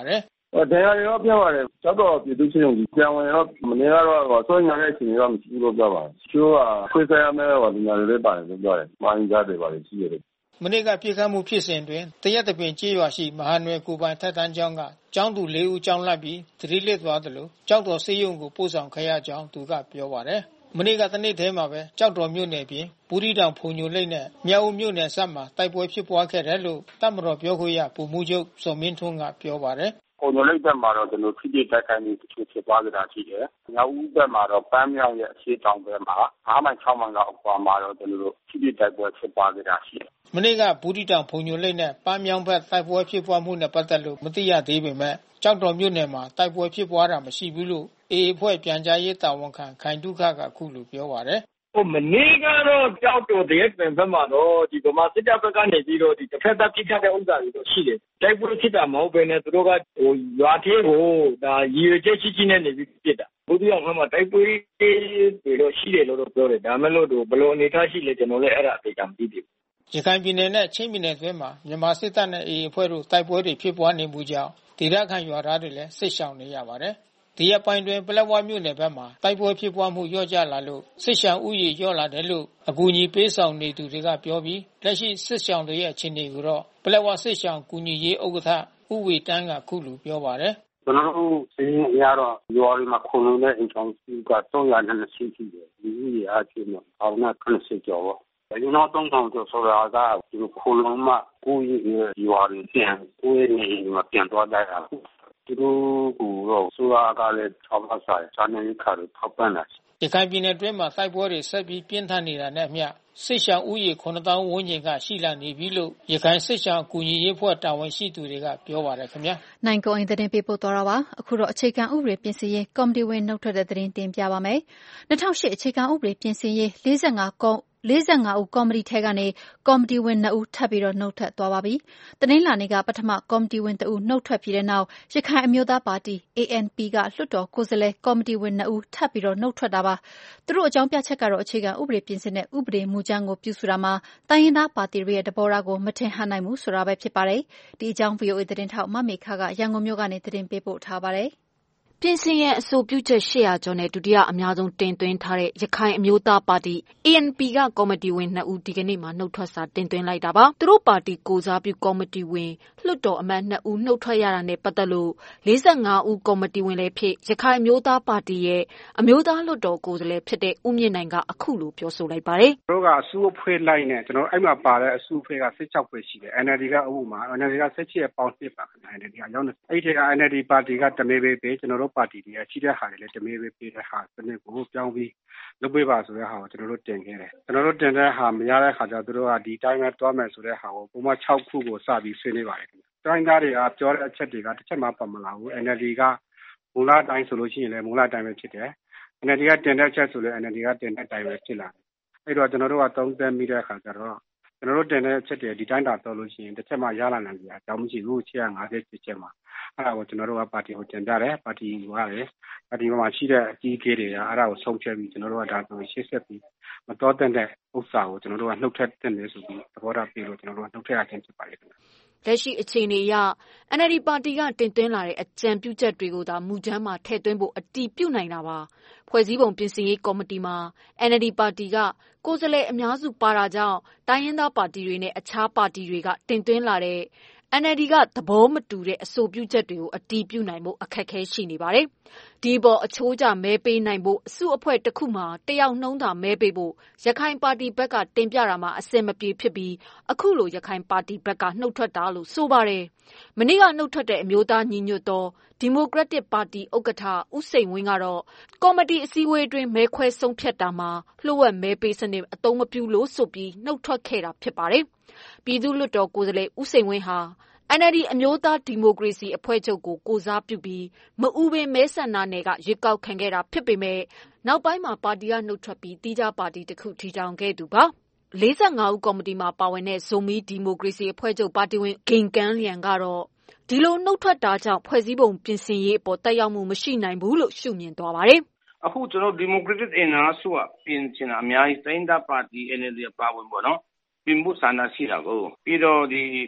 [SPEAKER 9] တရားတွေတော့ပြောပါတယ်ကျောက်တော်ပြည်သူ့စစ်ရုံးကြီးပြန်ဝင်တော့မနေ့ကတော့ဆွေးနွေးတဲ့အချိန်တော့မရှိဘူးလို့ပြောပါတယ်ချိုးကခွေးဆိုင်ရမယ်တော့ဒီမှာလည်းပါတယ်လို့ပြောတယ်မိုင်းကြားတွေပါတယ်ရှိရတယ်
[SPEAKER 8] မနေ့ကပြည်ခတ်မှုဖြစ်စဉ်တွင်တရက်တပင်ကြေးရွာရှိမဟာနွယ်ကိုပိုင်ထက်တန်းကျောင်းကကျောင်းသူလေးဦးကျောင်းလိုက်ပြီးသတိလစ်သွားတယ်လို့ကျောက်တော်စေယုံကိုပို့ဆောင်ခဲ့ရကြောင်းသူကပြောပါတယ်မနေ့ကတနေ့တည်းမှာပဲကျောက်တော်မြို့နယ်ပြင်ဘူးရီတောင်ဖုန်ညိုလိတ်နဲ့မြောက်ဦးမြို့နယ်ဆက်မှာတိုက်ပွဲဖြစ်ပွားခဲ့တယ်လို့တပ်မတော်ပြောခွင့်ရပုံမှုချုပ်စောမင်းထွန်းကပြောပါတယ်
[SPEAKER 4] ဖုန်ညိုလိတ်ဘက်မှာတော့ကျွန်တော်ဖြစ်ဖြစ်တိုက်ခိုက်မှုတချို့ဖြစ်ပွားကြတာရှိတယ်။မြောက်ဦးဘက်မှာတော့ပန်းမြောင်ရဲ့အရှိတောင်ဘက်မှာ၅မိုင်၆မိုင်လောက်အကွာမှာတော့ကျွန်တော်တို့ဖြစ်ဖြစ်တိုက်ပွဲဖြစ်ပွားကြတာရှိတယ်
[SPEAKER 8] ။မနေ့ကဘူးရီတောင်ဖုန်ညိုလိတ်နဲ့ပန်းမြောင်ဘက်တိုက်ပွဲဖြစ်ပွားမှုနဲ့ပတ်သက်လို့မသိရသေးပေမဲ့ကျောက်တော်မြို့နယ်မှာတိုက်ပွဲဖြစ်ပွားတာမရှိဘူးလို့အေအေဖွဲ့ပြန်ကြားရေးတာဝန်ခံခိုင်တုခကအခုလိုပြောပါတယ်
[SPEAKER 10] ဟိုမနေ့ကတော့ကြောက်တော်တဲ့ဘက်မှာတော့ဒီဗမာစစ်တပ်ဘက်ကနေပြီးတော့ဒီတစ်ဖက်သက်ပြစ်ခတ်တဲ့ဥစ္စာတွေတော့ရှိတယ်။တိုက်ပွဲဖြစ်တာမဟုတ်ဘဲနဲ့သူတို့ကဟိုရွာသေးကိုဒါရည်ရွယ်ချက်ရှိရှိနဲ့နေပြီးပြစ်တာ။ဘုရားအောင်မှာတိုက်ပွဲတွေတော့ရှိတယ်လို့တော့ပြောတယ်။ဒါမဲ့လို့ဘလို့အနေထားရှိလဲကျွန်တော်လည်းအဲ့ဒါအသေးချာမသိသေးဘူး
[SPEAKER 8] ။ရခိုင်ပြည်နယ်နဲ့ချင်းပြည်နယ်တွင်းမှာမြန်မာစစ်တပ်နဲ့အေအေအဖွဲ့တို့တိုက်ပွဲတွေဖြစ်ပွားနေမှုကြောင့်ဒေသခံရွာသားတွေလည်းစစ်ရှောင်နေရပါတယ်။ဒီရက်ပိုင်းတွင်ပလက်ဝမြို့နယ်ဘက်မှာတိုက်ပွဲဖြစ်ပွားမှုလျော့ကျလာလို့စစ်ရှောင်ဥယျာဉ်လျော့လာတယ်လို့အကူအညီပေးဆောင်နေသူတွေကပြောပြီးလက်ရှိစစ်ရှောင်တွေရဲ့အခြေအနေကိုတော့ပလက်ဝစစ်ရှောင်ကူညီရေးဥက္ကဋ္ဌဥဝေတန်းကခုလိုပြောပါတယ်
[SPEAKER 4] ကျွန်တော်တို့စီးရတော့ရွာတွေမှာခုံလုံးတဲ့အင်ဆောင်စုက၃၂၀ရှိတယ်ဒီဥယျာဉ်အချင်းတော့အောင်းနာခန့်စစ်ကြောပေါ့ဒီနောက်သုံးထောင်ကျော်ဆိုတာကဒီခုလုံးမှာကိုယ်ရွာတွေပြန်ကိုယ်နေမှာပြန်သွားကြတာသူတို့ကတော့ဆိုအားကလည်းထောက်ပံ့ဆိုင်စာနယ်ခါတွေထောက်ပံ့လာ
[SPEAKER 8] ရခိုင်ပြည်နယ်တွင်းမှာတိုက်ပွဲတွေဆက်ပြီးပြင်းထန်နေတာနဲ့အမျှစစ်ရှောင်ဥယျာဉ်ခုနှစ်သောင်းဝန်းကျင်ကရှိလာနေပြီလို့ရခိုင်စစ်ရှောင်ကူညီရေးဖွဲ့တာဝန်ရှိသူတွေကပြောပါတယ်ခင်ဗျာ
[SPEAKER 2] နိုင်ကိုအင်းသတင်းပေးပို့တော်တာပါအခုတော့အခြေခံဥပဒေပြင်ဆင်ရေးကော်မတီဝင်နှုတ်ထွက်တဲ့သတင်းတင်ပြပါမယ်၂၀၀၈အခြေခံဥပဒေပြင်ဆင်ရေး၄၅ကော၄၅ဦးကော်မတီထဲကနေကော်မတီဝင်၂ဦးထပ်ပြီးတော့နှုတ်ထွက်သွားပါပြီ။တနင်္လာနေ့ကပထမကော်မတီဝင်တဦးနှုတ်ထွက်ပြီးတဲ့နောက်ရခိုင်အမျိုးသားပါတီ အေအန်ပီ ကလွှတ်တော်ကိုယ်စားလှယ်ကော်မတီဝင်၂ဦးထပ်ပြီးတော့နှုတ်ထွက်တာပါ။သူတို့အကြောင်းပြချက်ကတော့အခြေခံဥပဒေပြင်ဆင်တဲ့ဥပဒေမူကြမ်းကိုပြုစုတာမှာတိုင်းရင်းသားပါတီတွေရဲ့သဘောထားကိုမထင်ဟပ်နိုင်ဘူးဆိုတာပဲဖြစ်ပါတယ်။ဒီအကြောင်း ဗွီအိုအေ သတင်းထောက်မမေခကရန်ကုန်မြို့ကနေသတင်းပေးပို့ထားပါတယ်။
[SPEAKER 11] ပြင်ဆင်ရန်အဆိုပြုချက်၈၀၀ကျော်နဲ့ဒုတိယအများဆုံးတင်သွင်းထားတဲ့ရခိုင်အမျိုးသားပါတီ အေအန်ပီ ကကော်မတီဝင်၂ဦးဒီကနေ့မှာနှုတ်ထွက်စာတင်သွင်းလိုက်တာပါ။သူတို့ပါတီကိုစားပြုကော်မတီဝင်လွှတ်တော်အမတ်၂ဦးနှုတ်ထွက်ရတာနဲ့ပတ်သက်လို့၄၅ဦးကော်မတီဝင်လည်းဖြစ်ရခိုင်အမျိုးသားပါတီရဲ့အမျိုးသားလွှတ်တော်ကိုယ်စားလှယ်ဖြစ်တဲ့ဦးမြင့်နိုင်ကအခုလိုပြောဆိုလိုက်ပါတယ်
[SPEAKER 12] ။တို့ကအစုအဖွဲ့လိုက်နဲ့ကျွန်တော်အဲ့မှာပါတဲ့အစုအဖွဲ့က၁၆ဖွဲ့ရှိတယ် အန်အယ်လ်ဒီ ကအခုမှ အန်အယ်လ်ဒီ က၁၈ရဲ့ပေါင်းနှစ်ပါခင်ဗျာ အန်အယ်လ်ဒီ ကရောက်နေအဲ့ဒီက အန်အယ်လ်ဒီ ပါတီကတမဲပဲပေးကျွန်တော်တို့ပါတီတွေကရှိတဲ့ဟာတွေလည်းတမဲပဲပေးတဲ့ဟာစနစ်ကိုပြောင်းပြီးလုပ်ပေးပါဆိုတဲ့ဟာကိုကျွန်တော်တို့တင်ခဲ့တယ်ကျွန်တော်တို့တင်တဲ့ဟာမရတဲ့ခါကျတော့တို့ကဒီတိုင်းပဲတွားမယ်ဆိုတဲ့ဟာကိုပုံမှန်၆ခုကိုစပြီးဆွေးနွေးပါတယ်ခင်ဗျ။တိုင်းသားတွေကပြောတဲ့အချက်တွေကတစ်ချက်မှပတ်မလာဘူး အန်အယ်လ်ဒီ ကမူလအတိုင်းဆိုလို့ရှိရင်လည်းမူလအတိုင်းပဲဖြစ်တယ် အန်အယ်လ်ဒီ ကတင်တဲ့အချက်ဆိုလည်း အန်အယ်လ်ဒီ ကတင်တဲ့အတိုင်းပဲဖြစ်လာတယ်အဲ့တော့ကျွန်တော်တို့ကသုံးသပ်မိတဲ့အခါကျတော့ကျွန်တော်တို့တင်တဲ့အချက်တွေဒီတိုင်းတာတော့လို့ရှိရင်တစ်ချက်မှရလာနိုင်ကြအကြောင်းမရှိဘူးချက်၅၀ချက်မှာအဲ့ဒါကိုကျွန်တော်တို့ကပါတီကိုတင်ပြတယ်ပါတီကလည်းပါတီမှာရှိတဲ့အကြီးအကဲတွေကအဲ့ဒါကိုဆုံးဖြတ်ပြီးကျွန်တော်တို့ကဒါဆိုရှေ့ဆက်ပြီးမတော်တဲ့တဲ့ဥစ္စာကိုကျွန်တော်တို့ကနှုတ်ထွက်တဲ့နေဆိုပြီးသဘောထားပြီးလို့ကျွန်တော်တို့ကနှုတ်ထွက်ရခြင်းဖြစ်ပါတယ်ခင်ဗျ
[SPEAKER 11] လက်ရှိအခြေအနေအရ အန်အယ်လ်ဒီ ပါတီကတင်သွင်းလာတဲ့အကြံပြုချက်တွေကိုသာမူကြမ်းမှာထည့်သွင်းဖို့အတည်ပြုနိုင်တာပါဖွဲ့စည်းပုံပြင်ဆင်ရေးကော်မတီမှာ အန်အယ်လ်ဒီ ပါတီကကိုယ်စားလှယ်အများစုပါတာကြောင့်တိုင်းရင်းသားပါတီတွေနဲ့အခြားပါတီတွေကတင်သွင်းလာတဲ့ အန်အယ်လ်ဒီ ကသဘောမတူတဲ့အဆိုပြုချက်တွေကိုအတည်ပြုနိုင်ဖို့အခက်အခဲရှိနေပါတယ်။ဒီပေါ်အချိုးကျမဲပေးနိုင်ဖို့အစုအဖွဲ့တစ်ခုမှာတယောက်နှုံးသာမဲပေးဖို့ရခိုင်ပါတီဘက်ကတင်ပြတာမှာအဆင်မပြေဖြစ်ပြီးအခုလိုရခိုင်ပါတီဘက်ကနှုတ်ထွက်တာလို့ဆိုပါတယ်။မနေ့ကနှုတ်ထွက်တဲ့အမျိုးသားညီညွတ်သောဒီမိုကရက်တစ်ပါတီဥက္ကဋ္ဌဦးစိန်ဝင်းကတော့ကော်မတီအစည်းအဝေးအတွင်းမဲခွဲဆုံးဖြတ်တာမှာလျှို့ဝှက်မဲပေးစနစ်အသုံးမပြုလို့ဆိုပြီးနှုတ်ထွက်ခဲ့တာဖြစ်ပါတယ်။ပြည်သူ့လွှတ်တော်ကိုယ်စားလှယ်ဦးစိန်ဝင်းဟာအန်အယ်လ်ဒီ အမျိုးသားဒီမိုကရေစီအဖွဲ့ချုပ်ကိုကိုစားပြုပြီးမအူပင်မဲဆန္ဒနယ်ကရွေးကောက်ခံခဲ့တာဖြစ်ပေမဲ့နောက်ပိုင်းမှာပါတီကနှုတ်ထွက်ပြီးတီးခြားပါတီတစ်ခုထီထောင်ခဲ့သူပါ။၄၅ဦးကော်မတီမှာပါဝင်တဲ့ဇိုမီဒီမိုကရေစီအဖွဲ့ချုပ်ပါတီဝင်ဂိန်ကန်းလျံကတော့ဒီလိုနှုတ်ထွက်တာကြောင့်ဖွဲ့စည်းပုံပြင်ဆင်ရေးအပေါ်တက်ရောက်မှုမရှိနိုင်ဘူးလို့ရှုမြင်သွားပါတယ်
[SPEAKER 10] ။အခုကျွန်တော်ဒီမိုကရက်တစ်အင်အားစုကပြင်ချင်တာအများကြီးတိုင်းသားပါတီ အန်အယ်လ်ဒီ ပါဝင်ပေါ့နော်။ပြင်ဖို့ဆန္ဒရှိတာကိုပြီးတော့ဒီ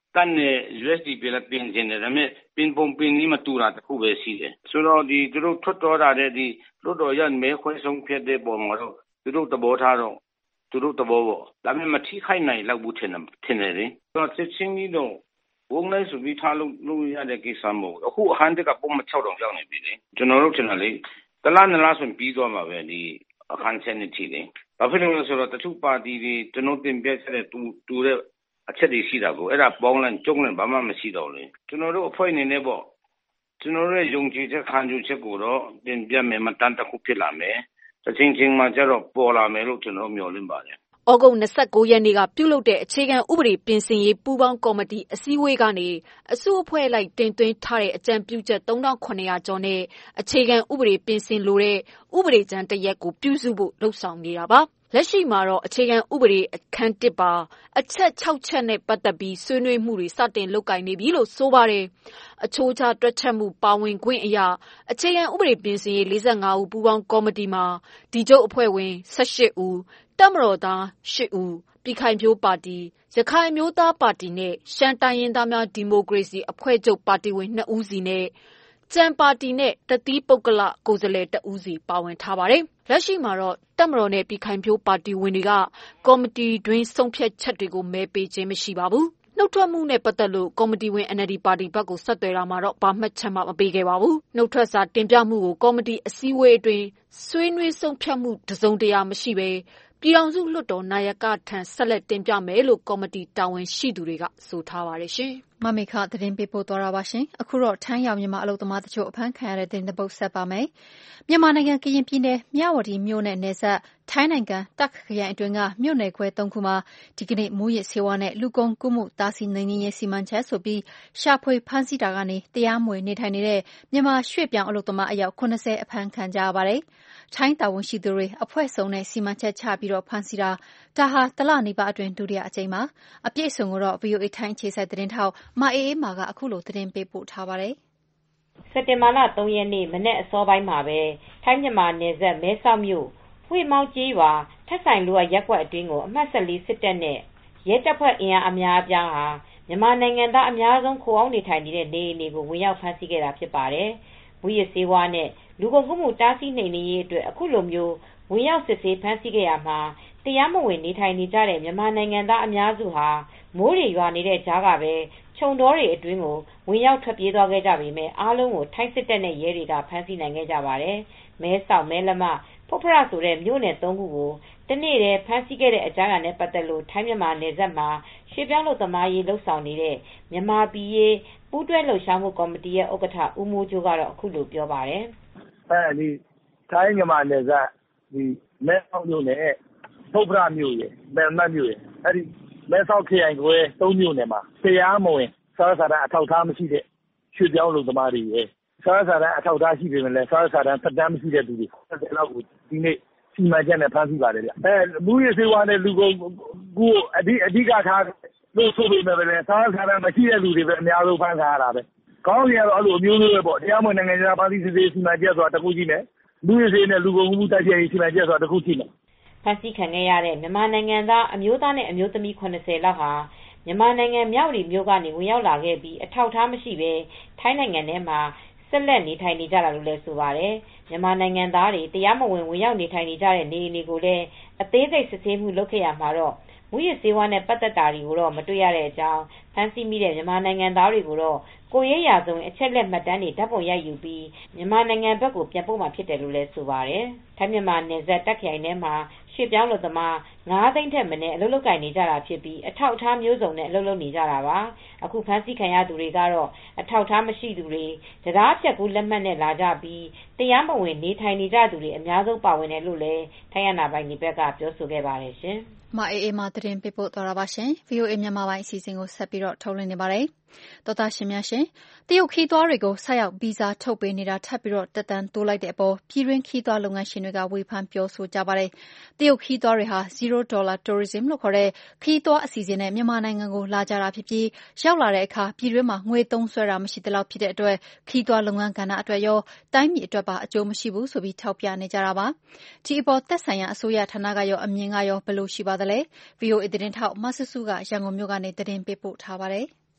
[SPEAKER 13] တတ်နဲ့ ယူ အက်စ် ဒီ ပြည်လည်းပြင်ကျင်တယ်ဒါပေမဲ့ပင်ပုံပင်နည်းမတူတာတစ်ခုပဲရှိတယ်ဆိုတော့ဒီသူတို့ထွက်တော်တာတဲ့ဒီလွတ်တော်ရမဲခွဲဆုံးဖြတ်တဲ့ပုံမှာတော့သူတို့သဘောထားတော့သူတို့သဘောပေါ့ဒါပေမဲ့မထိခိုက်နိုင်လောက်ဘူးထင်တယ်ထင်တယ်လေဆိုတော့စစ်ချင်းကြီးတော့ဝုန်းလိုက်ဆိုပြီးထားလို့လို့ရတဲ့ကိစ္စမဟုတ်အခုအဟန်တကပုံမချောက်တော့ရောက်နေပြီလေကျွန်တော်တို့ထင်တယ်လေတလားနလားဆိုပြီးသွားမှာပဲဒီအခန်းချက်နဲ့ထိလေဘာဖြစ်လို့လဲဆိုတော့တချို့ပါတီတွေကျွန်တော်တင်ပြချက်တဲ့တူတူတဲ့အချက်တွေရှိတာကိုအဲ့ဒါပေါင်းလိုက်ကျုံလိုက်ဘာမှမရှိတော့လေကျွန်တော်တို့အဖွဲ့အနေနဲ့ပေါ့ကျွန်တော်တို့ရဲ့ယုံကြည်ချက်ခံယူချက်ကိုတော့တင်ပြမယ်မတန်တခုဖြစ်လာမယ်တစ်ချိန်ချင်းမှကျတော့ပေါ်လာမယ်လို့ကျွန်တော်မျှော်လင့်ပါတယ်
[SPEAKER 11] ဩဂုတ်၂၉ရက်နေ့ကပြုလုပ်တဲ့အခြေခံဥပဒေပြင်ဆင်ရေးပူးပေါင်းကော်မတီအစည်းအဝေးကနေအစုအဖွဲ့လိုက်တင်သွင်းထားတဲ့အကြံပြုချက်၃ထောင်၇ရာကျော်နဲ့အခြေခံဥပဒေပြင်ဆင်လိုတဲ့ဥပဒေကြမ်းတစ်ရပ်ကိုပြုစုဖို့လှုံ့ဆော်နေတာပါလက်ရှိမှာတော့အခြေခံဥပဒေအခန်းတစ်ပါအချက်၆ချက်နဲ့ပတ်သက်ပြီးဆွေးနွေးမှုတွေစတင်လုပ်ကိုင်နေပြီလို့ဆိုပါတယ်အချိုးချတွက်ချက်မှုပါဝင်ခွင့်အရာအခြေခံဥပဒေပြင်ဆင်ရေး၄၅ဦးပူးပေါင်းကော်မတီမှာဒီချုပ်အဖွဲ့ဝင်၁၈ဦးတပ်မတော်သား၈ဦးပြည်ခိုင်ဖြိုးပါတီရခိုင်မျိုးသားပါတီနဲ့ရှမ်းတိုင်းရင်းသားများဒီမိုကရေစီအဖွဲ့ချုပ်ပါတီဝင်၂ဦးစီနဲ့ကျန်ပါတီနဲ့တသီးပုဂ္ဂလကိုယ်စားလှယ်တဦးစီပါဝင်ထားပါတယ်။လက်ရှိမှာတော့တပ်မတော်နဲ့ပြည်ခိုင်ဖြိုးပါတီဝင်တွေကကော်မတီတွင်းဆုံးဖြတ်ချက်တွေကိုမဲပေးခြင်းမရှိပါဘူး။နှုတ်ထွက်မှုနဲ့ပတ်သက်လို့ကော်မတီဝင် အန် အယ်လ် ဒီ ပါတီဘက်ကိုဆက်သွယ်တာမှာတော့ဘာမှချက်မှမပေးခဲ့ပါဘူး။နှုတ်ထွက်စာတင်ပြမှုကိုကော်မတီအစည်းအဝေးအတွင်းဆွေးနွေးဆုံးဖြတ်မှုတစုံတရာမရှိဘဲပြည်ထောင်စုလွှတ်တော်နာယကထံဆက်လက်တင်ပြမယ်လို့ကော်မတီတာဝန်ရှိသူတွေကဆိုထားပါတယ်ရှင်
[SPEAKER 2] ။မမေခသတင်းပေးပို့သွားတာပါရှင်။အခုတော့ထိုင်းရောက်မြန်မာအလုပ်သမားတချို့အဖမ်းခံရတဲ့သတင်းတစ်ပုဒ်ဆက်ပါမယ်။မြန်မာနိုင်ငံကရင်ပြည်နယ်မြဝတီမြို့နယ်နယ်စပ်ထိုင်းနိုင်ငံတာ့ခ်ခရိုင်အတွင်းကမြို့နယ်ခွဲသုံးခုမှာဒီကနေ့မူးယစ်ဆေးဝါးနဲ့လူကုန်ကူးမှုတားဆီးနှိမ်နင်းရေးစီမံချက်ဆိုပြီးရှာဖွေဖမ်းဆီးတာကနေတရားမဝင်နေထိုင်နေတဲ့မြန်မာရွှေ့ပြောင်းအလုပ်သမားအယောက်၇၀အဖမ်းခံကြရပါတယ်။ထိုင်းတာဝန်ရှိသူတွေအဖွဲ့စုံနဲ့စီမံချက်ချပြီးတော့ဖမ်းဆီးတာဒါဟာတလနီးပါအတွင်းဒုတိယအကြိမ်ပါ။အပြည့်အစုံကိုတော့ ဗွီအိုအေ ထိုင်းအခြေစိုက်သတင်းထောက်မအေးအေးမာကအခုလိုသတင်းပေးပို့ထားပါတယ်
[SPEAKER 14] ။စက်တင်ဘာလ၃ရက်နေ့မနက်အစောပိုင်းမှာပဲထိုင်းမြန်မာနယ်စပ်မဲဆောက်မြို့ဝှေ့မောင်းကျေးရွာထက်ဆိုင်လူအရက်ကွက်အတွင်းကိုအမှတ်၁၄စစ်တပ်နဲ့ရဲတပ်ဖွဲ့အင်အားအများအပြားဟာမြန်မာနိုင်ငံသားအများဆုံးခိုအောင်နေထိုင်နေတဲ့နေအိမ်တွေကိုဝင်ရောက်ဖမ်းဆီးခဲ့တာဖြစ်ပါတယ်။မူရစ်ဆေးဝါးနဲ့လူကုန်ကူးမှုတားဆီးနှိမ်နင်းရေးအတွက်အခုလိုမျိုးဝင်ရောက်စစ်ဆေးဖမ်းဆီးခဲ့ရမှာတရားမဝင်နေထိုင်နေကြတဲ့မြန်မာနိုင်ငံသားအများစုဟာမိုးတွေရွာနေတဲ့ကြားကပဲခြုံတော်တွေအတွင်းကိုဝင်ရောက်ထွက်ပြေးသွားခဲ့ကြပေမဲ့အားလုံးကိုထိုင်းစစ်တပ်နဲ့ရဲတွေကဖမ်းဆီးနိုင်ခဲ့ကြပါတယ်။မဲဆောက်မဲလမဖုတ်ဖရဆိုတဲ့မြို့နယ်သုံးခုကိုတနေ့တည်းဖမ်းဆီးခဲ့တဲ့အကြောင်းအရာနဲ့ပတ်သက်လို့ထိုင်းမြန်မာနယ်စပ်မှာရွှေပြောင်းလုပ်သမားရေးလှုပ်ဆောင်နေတဲ့မြန်မာပြည်ရေးပူးတွဲလှုပ်ရှားမှုကော်မတီရဲ့ဥက္ကဋ္ဌဦးမိုးကျိုးကတော့အခုလိုပြောပါတယ်
[SPEAKER 15] ။အဲဒီထိုင်းမြန်မာနယ်စပ်ဒီမဲဆောက်မြို့နယ်ဖုတ်ဖရမြို့ရဲ့မဲမတ်မြို့ရဲ့အဲဒီမဲဆောက်ခရိုင်ကွဲသုံးမြို့နယ်မှာတရားမဝင်စားစာတမ်းအထောက်အထားမရှိတဲ့ရွှေပြောင်းလုပ်သမားတွေရဲ့စားစာတမ်းအထောက်အထားရှိပေမဲ့လည်းစားစာတမ်းသက်တမ်းမရှိတဲ့သူတွေဆက်ဆက်လောက်ကိုဒီနေ့စီမံချက်နဲ့ဖမ်းဆီးပါတယ်ဗျအဲလူရည်စေဝါနဲ့လူကုန်ကူအဓိအဓိကထားလို့ဆိုပေမဲ့လည်းစားစာတမ်းမရှိတဲ့လူတွေပဲအများဆုံးဖမ်းခံရတာပဲကောင်းကြီးကတော့အဲ့လိုအမျိုးမျိုးပဲပေါ့တရားမဝင်နိုင်ငံခြားပါတီစစ်စစ်စီမံချက်ဆိုတာတစ်ခုရှိမယ်လူရည်စေနဲ့လူကုန်ကူတိုက်ဖျက်ရေးစီမံချက်ဆိုတာတစ်ခုရှိမယ်
[SPEAKER 14] ဖမ်းဆီးခံခဲ့ရတဲ့မြန်မာနိုင်ငံသားအမျိုးသားနဲ့အမျိုးသမီး၇၀လောက်ဟာမြန်မာနိုင်ငံမြောက်ရီမြို့ကနေဝင်ရောက်လာခဲ့ပြီးအထောက်အထားမရှိဘဲထိုင်းနိုင်ငံထဲမှာဆက်လက်နေထိုင်နေကြတာလို့လည်းဆိုပါတယ်မြန်မာနိုင်ငံသားတွေတရားမဝင်ဝင်ရောက်နေထိုင်နေကြတဲ့နေအိမ်တွေကိုလည်းအသေးစိတ်စစ်ဆေးမှုလုပ်ခဲ့ရမှာတော့မူရစ်ဆေးဝါးနဲ့ပတ်သက်တာတွေကိုတော့မတွေ့ရတဲ့အကြောင်းဖမ်းဆီးမိတဲ့မြန်မာနိုင်ငံသားတွေကိုတော့ကိုရဲရာဇဝင်အချက်လက်မှတ်တမ်းတွေဓာတ်ပုံရိုက်ယူပြီးမြန်မာနိုင်ငံဘက်ကိုပြန်ပို့မှာဖြစ်တယ်လို့လည်းဆိုပါတယ်ထိုင်းမြန်မာနယ်စပ်တက်ခိုင်ထဲမှာရွှေပြောင်းလို့သမား၅သိန်းထက်မနည်းအလုပ်လုပ်ကိုင်နေကြတာဖြစ်ပြီးအထောက်အထားမျိုးစုံနဲ့အလုပ်လုပ်နေကြတာပါအခုဖမ်းဆီးခံရသူတွေကတော့အထောက်အထားမရှိသူတွေတရားဖြတ်ကူးလက်မှတ်နဲ့လာကြပြီးတရားမဝင်နေထိုင်နေကြသူတွေအများဆုံးပါဝင်တယ်လို့လည်းထိုင်းရနာပိုင်ဒီဘက်ကပြောဆိုခဲ့ပါတယ်ရှင်
[SPEAKER 2] မအေးအေးမသတင်းပေးပို့သွားတာပါရှင် ဗွီအိုအေ မြန်မာပိုင်းအစီအစဉ်ကိုဆက်ပြီးတော့ထုတ်လွှင့်နေပါတယ်တော်သားရှင်များရှင်တရုတ်ခီးသွားတွေကိုဆက်ရောက်ဗီဇာထုတ်ပေးနေတာထပ်ပြီးတော့တက်တန်းတိုးလိုက်တဲ့အပေါ်ပြည်တွင်းခီးသွားလုပ်ငန်းရှင်တွေကဝေဖန်ပြောဆိုကြပါတယ်တရုတ်ခီးသွားတွေဟာ zero dollar tourism လို့ခေါ်တဲ့ခီးသွားအစီအစဉ်နဲ့မြန်မာနိုင်ငံကိုလာကြတာဖြစ်ပြီးရောက်လာတဲ့အခါပြည်တွင်းမှာငွေသုံးစွဲတာမရှိသလောက်ဖြစ်တဲ့အတွက်ခီးသွားလုပ်ငန်းကဏ္ဍအတွက်ရောတိုင်းပြည်အတွက်ပါအကျိုးမရှိဘူးဆိုပြီးထောက်ပြနေကြတာပါဒီအပေါ်သက်ဆိုင်ရာအစိုးရဌာနကရောအမြင်ကရောဘယ်လိုရှိပါသလဲ ဗွီအိုအေ သတင်းထောက်မဆူဆူကရန်ကုန်မြို့ကနေသတင်းပေးပို့ထားပါတယ်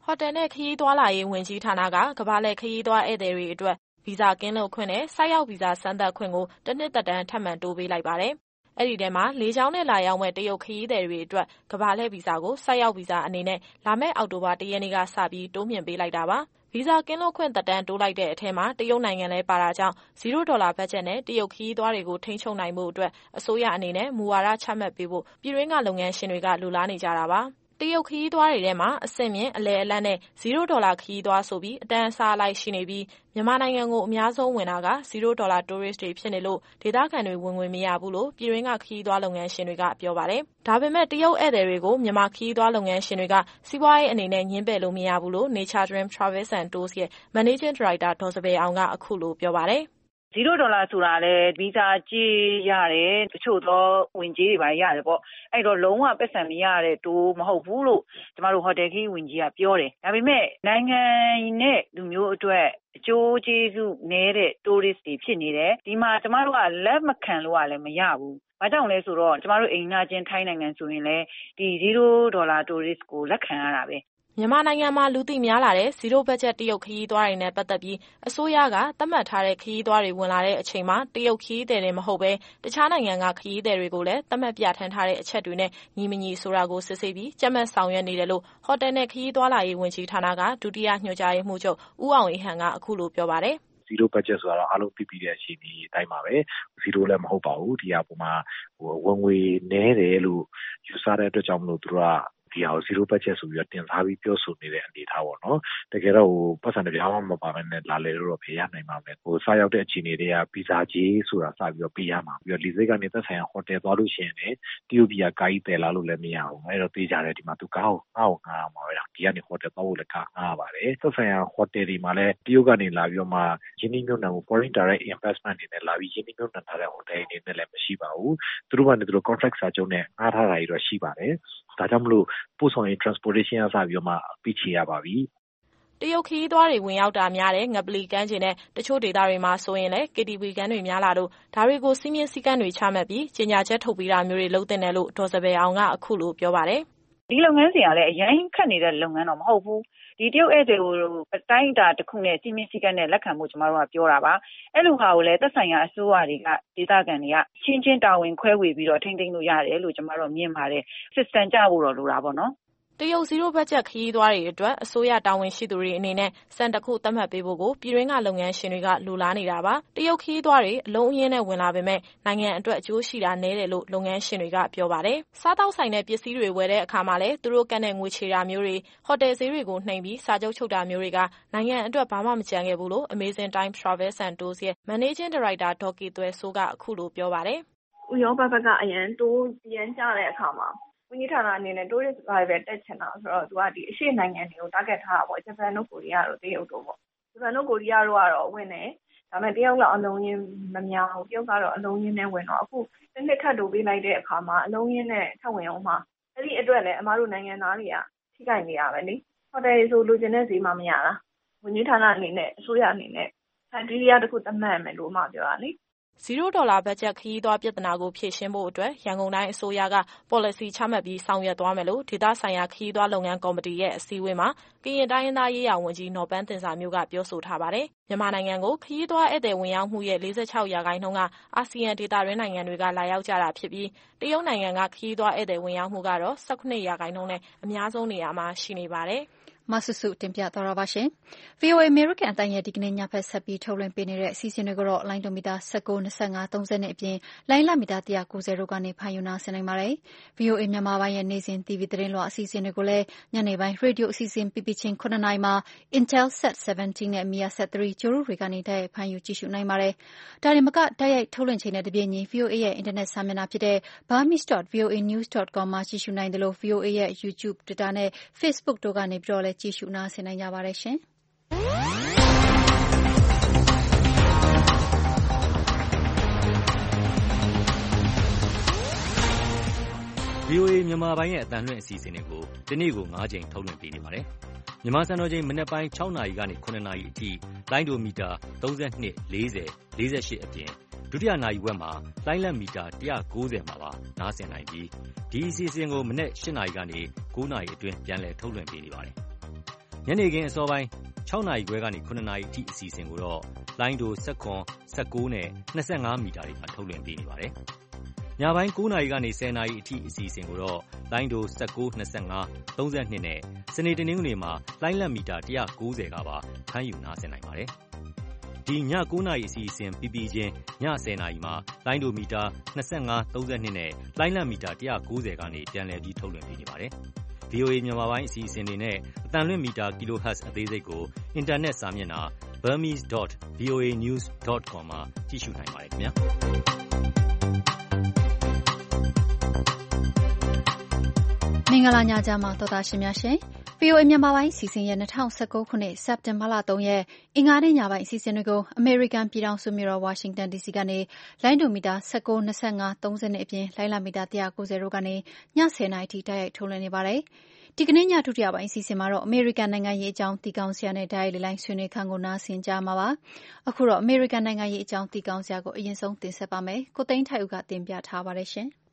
[SPEAKER 16] ဟိုတယ်နဲ့ခရီးသွားလာရေးဝန်ကြီးဌာနကကမ္ဘာလှည့်ခရီးသွားဧည့်သည်တွေအတွက်ဗီဇာကင်းလွတ်ခွင့်နဲ့ဆိုက်ရောက်ဗီဇာစမ်းသပ်ခွင့်ကိုတစ်နှစ်သက်တမ်းထပ်မံတိုးပေးလိုက်ပါတယ်။အဲ့ဒီထဲမှာလေကြောင်းနဲ့လာရောက်မဲ့တရုတ်ခရီးသည်တွေအတွက်ကမ္ဘာလှည့်ဗီဇာကိုဆိုက်ရောက်ဗီဇာအနေနဲ့လာမယ့်အောက်တိုဘာတစ်ရက်နေ့ကစပြီးတိုးမြှင့်ပေးလိုက်တာပါ။ဗီဇာကင်းလွတ်ခွင့်သက်တမ်းတိုးလိုက်တဲ့အထက်မှာတရုတ်နိုင်ငံလည်းပါတာကြောင့်ဇီရိုဒေါ်လာဘတ်ဂျက်နဲ့တရုတ်ခရီးသွားတွေကိုထိန်းချုပ်နိုင်မှုအတွက်အစိုးရအနေနဲ့မူဝါဒချမှတ်ပေးဖို့ပြည်တွင်းကလုပ်ငန်းရှင်တွေကလိုလားနေကြတာပါ။တရုတ်ခရီးသွားတွေထဲမှာအဆင့်မြင့်အလယ်အလတ်နဲ့ဇီရိုဒေါ်လာခရီးသွားဆိုပြီးအတန်းအစားလိုက်ရှိနေပြီးမြန်မာနိုင်ငံကိုအများဆုံးဝင်တာကဇီရိုဒေါ်လာတိုးရစ်တွေဖြစ်နေလို့ဒေသခံတွေဝင်ငွေမရဘူးလို့ပြည်တွင်းကခရီးသွားလုပ်ငန်းရှင်တွေကပြောပါတယ်။ဒါပေမဲ့တရုတ်ဧည့်သည်တွေကိုမြန်မာခရီးသွားလုပ်ငန်းရှင်တွေကစီးပွားရေးအနေနဲ့ညှင်းပယ်လို့မရဘူးလို့ Nature Dream Travels and Tours ရဲ့ Managing Director ဒေါ်စပယ်အောင်ကအခုလိုပြောပါတယ်။
[SPEAKER 17] ဇီရိုဒေါ်လာဆိုတာလည်းဗီဇာကြေးရတယ်တချို့သောဝင်ကြေးတွေပါရတယ်ပေါ့အဲ့တော့လုံးဝပတ်စံမရတဲ့တိုးမဟုတ်ဘူးလို့ကျမတို့ဟိုတယ်ခရီးဝင်ကြီးကပြောတယ်ဒါပေမဲ့နိုင်ငံနဲ့လူမျိုးအတွက်အကျိုးကျေးဇူးနည်းတဲ့ tourist တွေဖြစ်နေတယ်ဒီမှာကျမတို့ကလက်မခံလို့ကလည်းမရဘူးဘာကြောင့်လဲဆိုတော့ကျမတို့အိမ်နာချင်းထိုင်းနိုင်ငံဆိုရင်လည်းဒီဇီရိုဒေါ်လာ tourist ကိုလက်ခံရတာပဲ
[SPEAKER 16] မြန်မာနိုင်ငံမှာလူသိများလာတဲ့ဇီရိုဘတ်ဂျက်တရုတ်ခရီးသွားတွေနဲ့ပတ်သက်ပြီးအစိုးရကသတ်မှတ်ထားတဲ့ခရီးသွားတွေဝင်လာတဲ့အချိန်မှာတရုတ်ခရီးသည်တွေမဟုတ်ဘဲတခြားနိုင်ငံကခရီးသည်တွေကိုလည်းသတ်မှတ်ပြဋ္ဌာန်းထားတဲ့အချက်တွေနဲ့ညီမညီဆိုတာကိုစစ်ဆေးပြီးကြက်မှတ်ဆောင်ရွက်နေတယ်လို့ဟိုတယ်နဲ့ခရီးသွားလာရေးဝန်ကြီးဌာနကဒုတိယညွှန်ကြားရေးမှူးချုပ်ဦးအောင်အေးဟန်ကအခုလိုပြောပါတယ်
[SPEAKER 18] ဇီရိုဘတ်ဂျက်ဆိုတာတော့အားလုံးသိပြီးတဲ့အခြေအနေအတိုင်းပါပဲဇီရိုလည်းမဟုတ်ပါဘူးဒီအပေါ်မှာဟိုဝင်ငွေနည်းတယ်လို့ယူဆတဲ့အတွက်ကြောင့်မလို့သူတို့ကဒီဟာကိုဇီရိုဘတ်ဂျက်ဆိုပြီးတော့တင်စားပြီးပြောဆိုနေတဲ့အနေအထားပေါ့နော်တကယ်တော့ဟိုပတ်စံတရားမှမပါဘဲနဲ့လာလေတော့ဖေးရနိုင်ပါမယ်ဟိုစားရောက်တဲ့အခြေအနေတွေကဗီဇာကြီးဆိုတာစပြီးတော့ပေးရမှာပြီးတော့လီစိတ်ကနေသက်ဆိုင်ရာဟိုတယ်သွားလို့ရှိရင်လည်းတရုတ်ပြည်ကကားကြီးတည်လာလို့လည်းမရဘူးအဲ့တော့ပေးကြတယ်ဒီမှာသူကားကိုငါ့ကိုငါမှာပဲဒီကနေဟိုတယ်သွားဖို့လည်းကားငါပါတယ်သက်ဆိုင်ရာဟိုတယ်ဒီမှာလည်းတရုတ်ကနေလာပြီးတော့မှရင်းနှီးမြှုပ်နှံမှု foreign direct investment တွေနဲ့လာပြီးရင်းနှီးမြှုပ်နှံထားတဲ့ဟိုတယ်တွေနဲ့လည်းမရှိပါဘူးသူတို့ကနေသူတို့ contract စာချုပ်နဲ့ငှားထားတာတွေတော့ရှိပါတယ်ဒါကြောင့်မလို့ပို့ဆောင်ရေး transportation အစားပြီးတော့မှပြီးချေရပါပြီ
[SPEAKER 16] တရုတ်ခရီးသွားတွေဝင်ရောက်တာများတဲ့ငပလီကမ်းခြေနဲ့တချို့ဒေသတွေမှာဆိုရင်လည်း ကေ တီ ဗီ ကမ်းတွေများလာလို့ဒါတွေကိုစီးမြင့်စည်းကမ်းတွေချမှတ်ပြီးကြေညာချက်ထုတ်ပေးတာမျိုးတွေလုပ်တင်တယ်လို့ဒေါ်စပယ်အောင်ကအခုလိုပြောပါတယ်
[SPEAKER 17] ဒီလုပ်ငန်းစဉ်ကလည်းအရင်ခက်နေတဲ့လုပ်ငန်းတော့မဟုတ်ဘူးဒီတရုတ်ဧည့်သည်ကိုအတိုင်းအတာတစ်ခုနဲ့စီးမြင့်စည်းကမ်းနဲ့လက်ခံမှုကျမတို့ကပြောတာပါအဲ့လိုဟာကိုလည်းသက်ဆိုင်ရာအစိုးရတွေကဒေသခံတွေကချင်းချင်းတာဝန်ခွဲဝေပြီးတော့ထိန်းသိမ်းလို့ရတယ်လို့ကျမတို့မြင်ပါတယ် system ကြဖို့တော့လိုတာပေါ့နော်
[SPEAKER 16] တရုတ်ဇီရိုဘတ်ဂျက်ခရီးသွားတွေအတွက်အစိုးရတာဝန်ရှိသူတွေအနေနဲ့စံတစ်ခုသတ်မှတ်ပေးဖို့ကိုပြည်တွင်းကလုပ်ငန်းရှင်တွေကလိုလားနေတာပါတရုတ်ခရီးသွားတွေအလုံးအရင်းနဲ့ဝင်လာပေမဲ့နိုင်ငံအတွက်အကျိုးရှိတာနည်းတယ်လို့လုပ်ငန်းရှင်တွေကပြောပါတယ်စားတောက်ဆိုင်တဲ့ပစ္စည်းတွေဝယ်တဲ့အခါမှာလည်းသူတို့ကန့်တဲ့ငွေချေတာမျိုးတွေဟိုတယ်ဈေးတွေကိုနှိမ်ပြီးစာချုပ်ချုပ်တာမျိုးတွေကနိုင်ငံအတွက်ဘာမှမကြံခဲ့ဘူးလို့ Amazing Time Travels and Tours ရဲ့ Managing Director ဒေါ်ကေသွဲစိုးကအခုလိုပြောပါတယ်
[SPEAKER 19] ဥရောပဘက်ကအရင်တိုးရန်ကြတဲ့အခါမှာဝန်ကြီးဌာနအနေနဲ့ tourist arrival တက်ချင်တာဆိုတော့သူကဒီအရှေ့နိုင်ငံတွေကို target ထားတာပေါ့ဂျပန်တို့ကိုရီးယားတို့တရုတ်တို့ပေါ့ဂျပန်တို့ကိုရီးယားတို့ကတော့ဝင်တယ်ဒါပေမဲ့တရုတ်ကအလုံးရင်းမများဘူးတရုတ်ကတော့အလုံးရင်းနဲ့ဝင်တော့အခုတစ်နှစ်ထပ်တိုးပေးလိုက်တဲ့အခါမှာအလုံးရင်းနဲ့ထပ်ဝင်အောင်မှာအဲ့ဒီအတွက်လည်းအမားတို့နိုင်ငံသားတွေကထိခိုက်နေရပဲလေဟိုတယ်ဆိုလိုချင်တဲ့ဈေးမှမရတာဝန်ကြီးဌာနအနေနဲ့အစိုးရအနေနဲ့ criteria တစ်ခုသတ်မှတ်မယ်လို့မှပြောတာလေ
[SPEAKER 16] ဇီရိုဒေါ်လာဘတ်ဂျက်ခရီးသွားပြဿနာကိုဖြေရှင်းဖို့အတွက်ရန်ကုန်တိုင်းအစိုးရက policy ချမှတ်ပြီးဆောင်ရွက်သွားမယ်လို့ဒေသဆိုင်ရာခရီးသွားလုပ်ငန်းကော်မတီရဲ့အစည်းအဝေးမှာကရင်တိုင်းရင်းသားရေးရာဝန်ကြီးနော်ပန်းတင်စာမျိုးကပြောဆိုထားပါတယ်။မြန်မာနိုင်ငံကိုခရီးသွားဧည့်သည်ဝင်ရောက်မှုရဲ့၄၆ရာခိုင်နှုန်းကအာဆီယံဒေသတွင်းနိုင်ငံတွေကလာရောက်ကြတာဖြစ်ပြီးတရုတ်နိုင်ငံကခရီးသွားဧည့်သည်ဝင်ရောက်မှုကတော့၁၇ရာခိုင်နှုန်းနဲ့အများဆုံးနေရာမှာရှိနေပါတယ်။
[SPEAKER 2] မဆုစုတင်ပြသွားတာပါရှင်။ ဗွီအိုအေ American အတန်းရဲ့ဒီကနေ့ညဘက်ဆက်ပြီးထုတ်လွှင့်ပေးနေတဲ့အစီအစဉ်တွေကိုတော့လိုင်းဒိုမီတာ၁၉, ၂၅, ၃၀အပြင်လိုင်းလမီတာ၁၉၀တို့ကနေဖမ်းယူနာဆင်နိုင်ပါတယ်။ ဗွီအိုအေမြန်မာပိုင်းရဲ့နေ့စဉ် တီဗီသတင်းလွှာအစီအစဉ်တွေကိုလည်းညနေပိုင်းရေဒီယိုအစီအစဉ်ပြီးပြီးချင်းခုနှစ်နာရီမှာ Intelsat ဆယ်တင်နဲ့ Measat သုံးဂြိုဟ်တုတွေကနေတိုက်ရိုက်ဖမ်းယူကြည့်ရှုနိုင်ပါတယ်။ဒါတင်မကတိုက်ရိုက်ထုတ်လွှင့်ချိန်နဲ့တပြေးညီ ဗွီအိုအေရဲ့အင်တာနက်စာမျက်နှာဖြစ်တဲ့ burmese dot v o a news dot com မှာကြည့်ရှုနိုင်တယ်လို့ ဗွီအိုအေရဲ့ YouTube, Twitter နဲ့ Facebook တို့ကနေပြီးတော့လည်းကြည့်ရှုနာဆင်နိုင်ကြပါတယ်ရှင်။
[SPEAKER 20] ဗွီအိုအေမြန်မာပိုင်းရဲ့အသံလွှင့်အစီအစဉ်တွေကိုဒီနေ့ကို၅ကြိမ်ထုတ်လွှင့်ပေးနေပါတယ်။မြန်မာစံတော်ချိန်မနက်ပိုင်း၆နာရီကနေ၇နာရီအထိလိုင်းဒိုမီတာ၃၂, ၄၀, ၄၈အပြင်ဒုတိယနာရီဝက်မှာလိုင်းလမီတာ၁၉၀မှာပါနားဆင်နိုင်ပြီးဒီအစီအစဉ်ကိုမနက်၈နာရီကနေ၉နာရီအတွင်းပြန်လည်ထုတ်လွှင့်ပေးနေပါတယ်။ညနေခင်းအစောပိုင်း၆နာရီခွဲကနေ၇နာရီအထိအစီအစဉ်ကိုတော့လိုင်းဒို၁၇ ၁၉နဲ့၂၅မီတာတွေမှာထုတ်လွှင့်ပေးနေပါတယ်။ညပိုင်း၉နာရီကနေ၁၀နာရီအထိအစီအစဉ်ကိုတော့လိုင်းဒို၁၉ ၂၅ ၃၂နဲ့စနေတနင်္ဂနွေမှာလိုင်းလက်မီတာ၁၉၀ကပါဖမ်းယူနားဆင်နိုင်ပါတယ်။ဒီည၉နာရီအစီအစဉ်ပြီးပြီးချင်းည၁၀နာရီမှာလိုင်းဒိုမီတာ၂၅ ၃၂နဲ့လိုင်းလက်မီတာ၁၉၀ကနေပြန်လည်ပြီးထုတ်လွှင့်ပေးနေပါတယ်။ဗီအိုအေ မြန်မာပိုင်းအစီအစဉ်တွေနဲ့အသံလွှင့်မီတာ Kilohertz အသေးစိတ်ကိုအင်တာနက်စာမျက်နှာ burmese dot v o a news dot com မှာကြည့်ရှုနိုင်ပါတယ်ခင်ဗျာ
[SPEAKER 2] မင်္ဂလာညချမ်းပါတော်သားရှင်များရှင် ဗီအိုအေ မြန်မာပိုင်းအစီအစဉ်ရဲ့၂၀၁၉ခုနှစ်စက်တင်ဘာလ၃ရက်အင်္ဂါနေ့ညပိုင်းအစီအစဉ်တွေကိုအမေရိကန်ပြည်ထောင်စုမြို့တော်ဝါရှင်တန်ဒီစီကနေလိုင်းဒိုမီတာ၁၉ ၂၅ ၃၂အပြင်လိုင်းလာမီတာ၁၉၀တို့ကနေည၁၀နာရီထိတိုက်ရိုက်ထုတ်လွှင့်နေပါတယ်။ဒီကနေ့ညဒုတိယပိုင်းအစီအစဉ်မှာတော့အမေရိကန်နိုင်ငံရေးအကြောင်းတီကောင်းစရာနဲ့တိုက်ရိုက်လိုင်းဆွေးနွေးခန်းကိုနားဆင်ကြမှာပါ။အခုတော့အမေရိကန်နိုင်ငံရေးအကြောင်းတီကောင်းစရာကိုအရင်ဆုံးတင်ဆက်ပါမယ်။ကိုသိန်းထိုက်ဦးကတင်ပြထားပါတယ်ရှင်။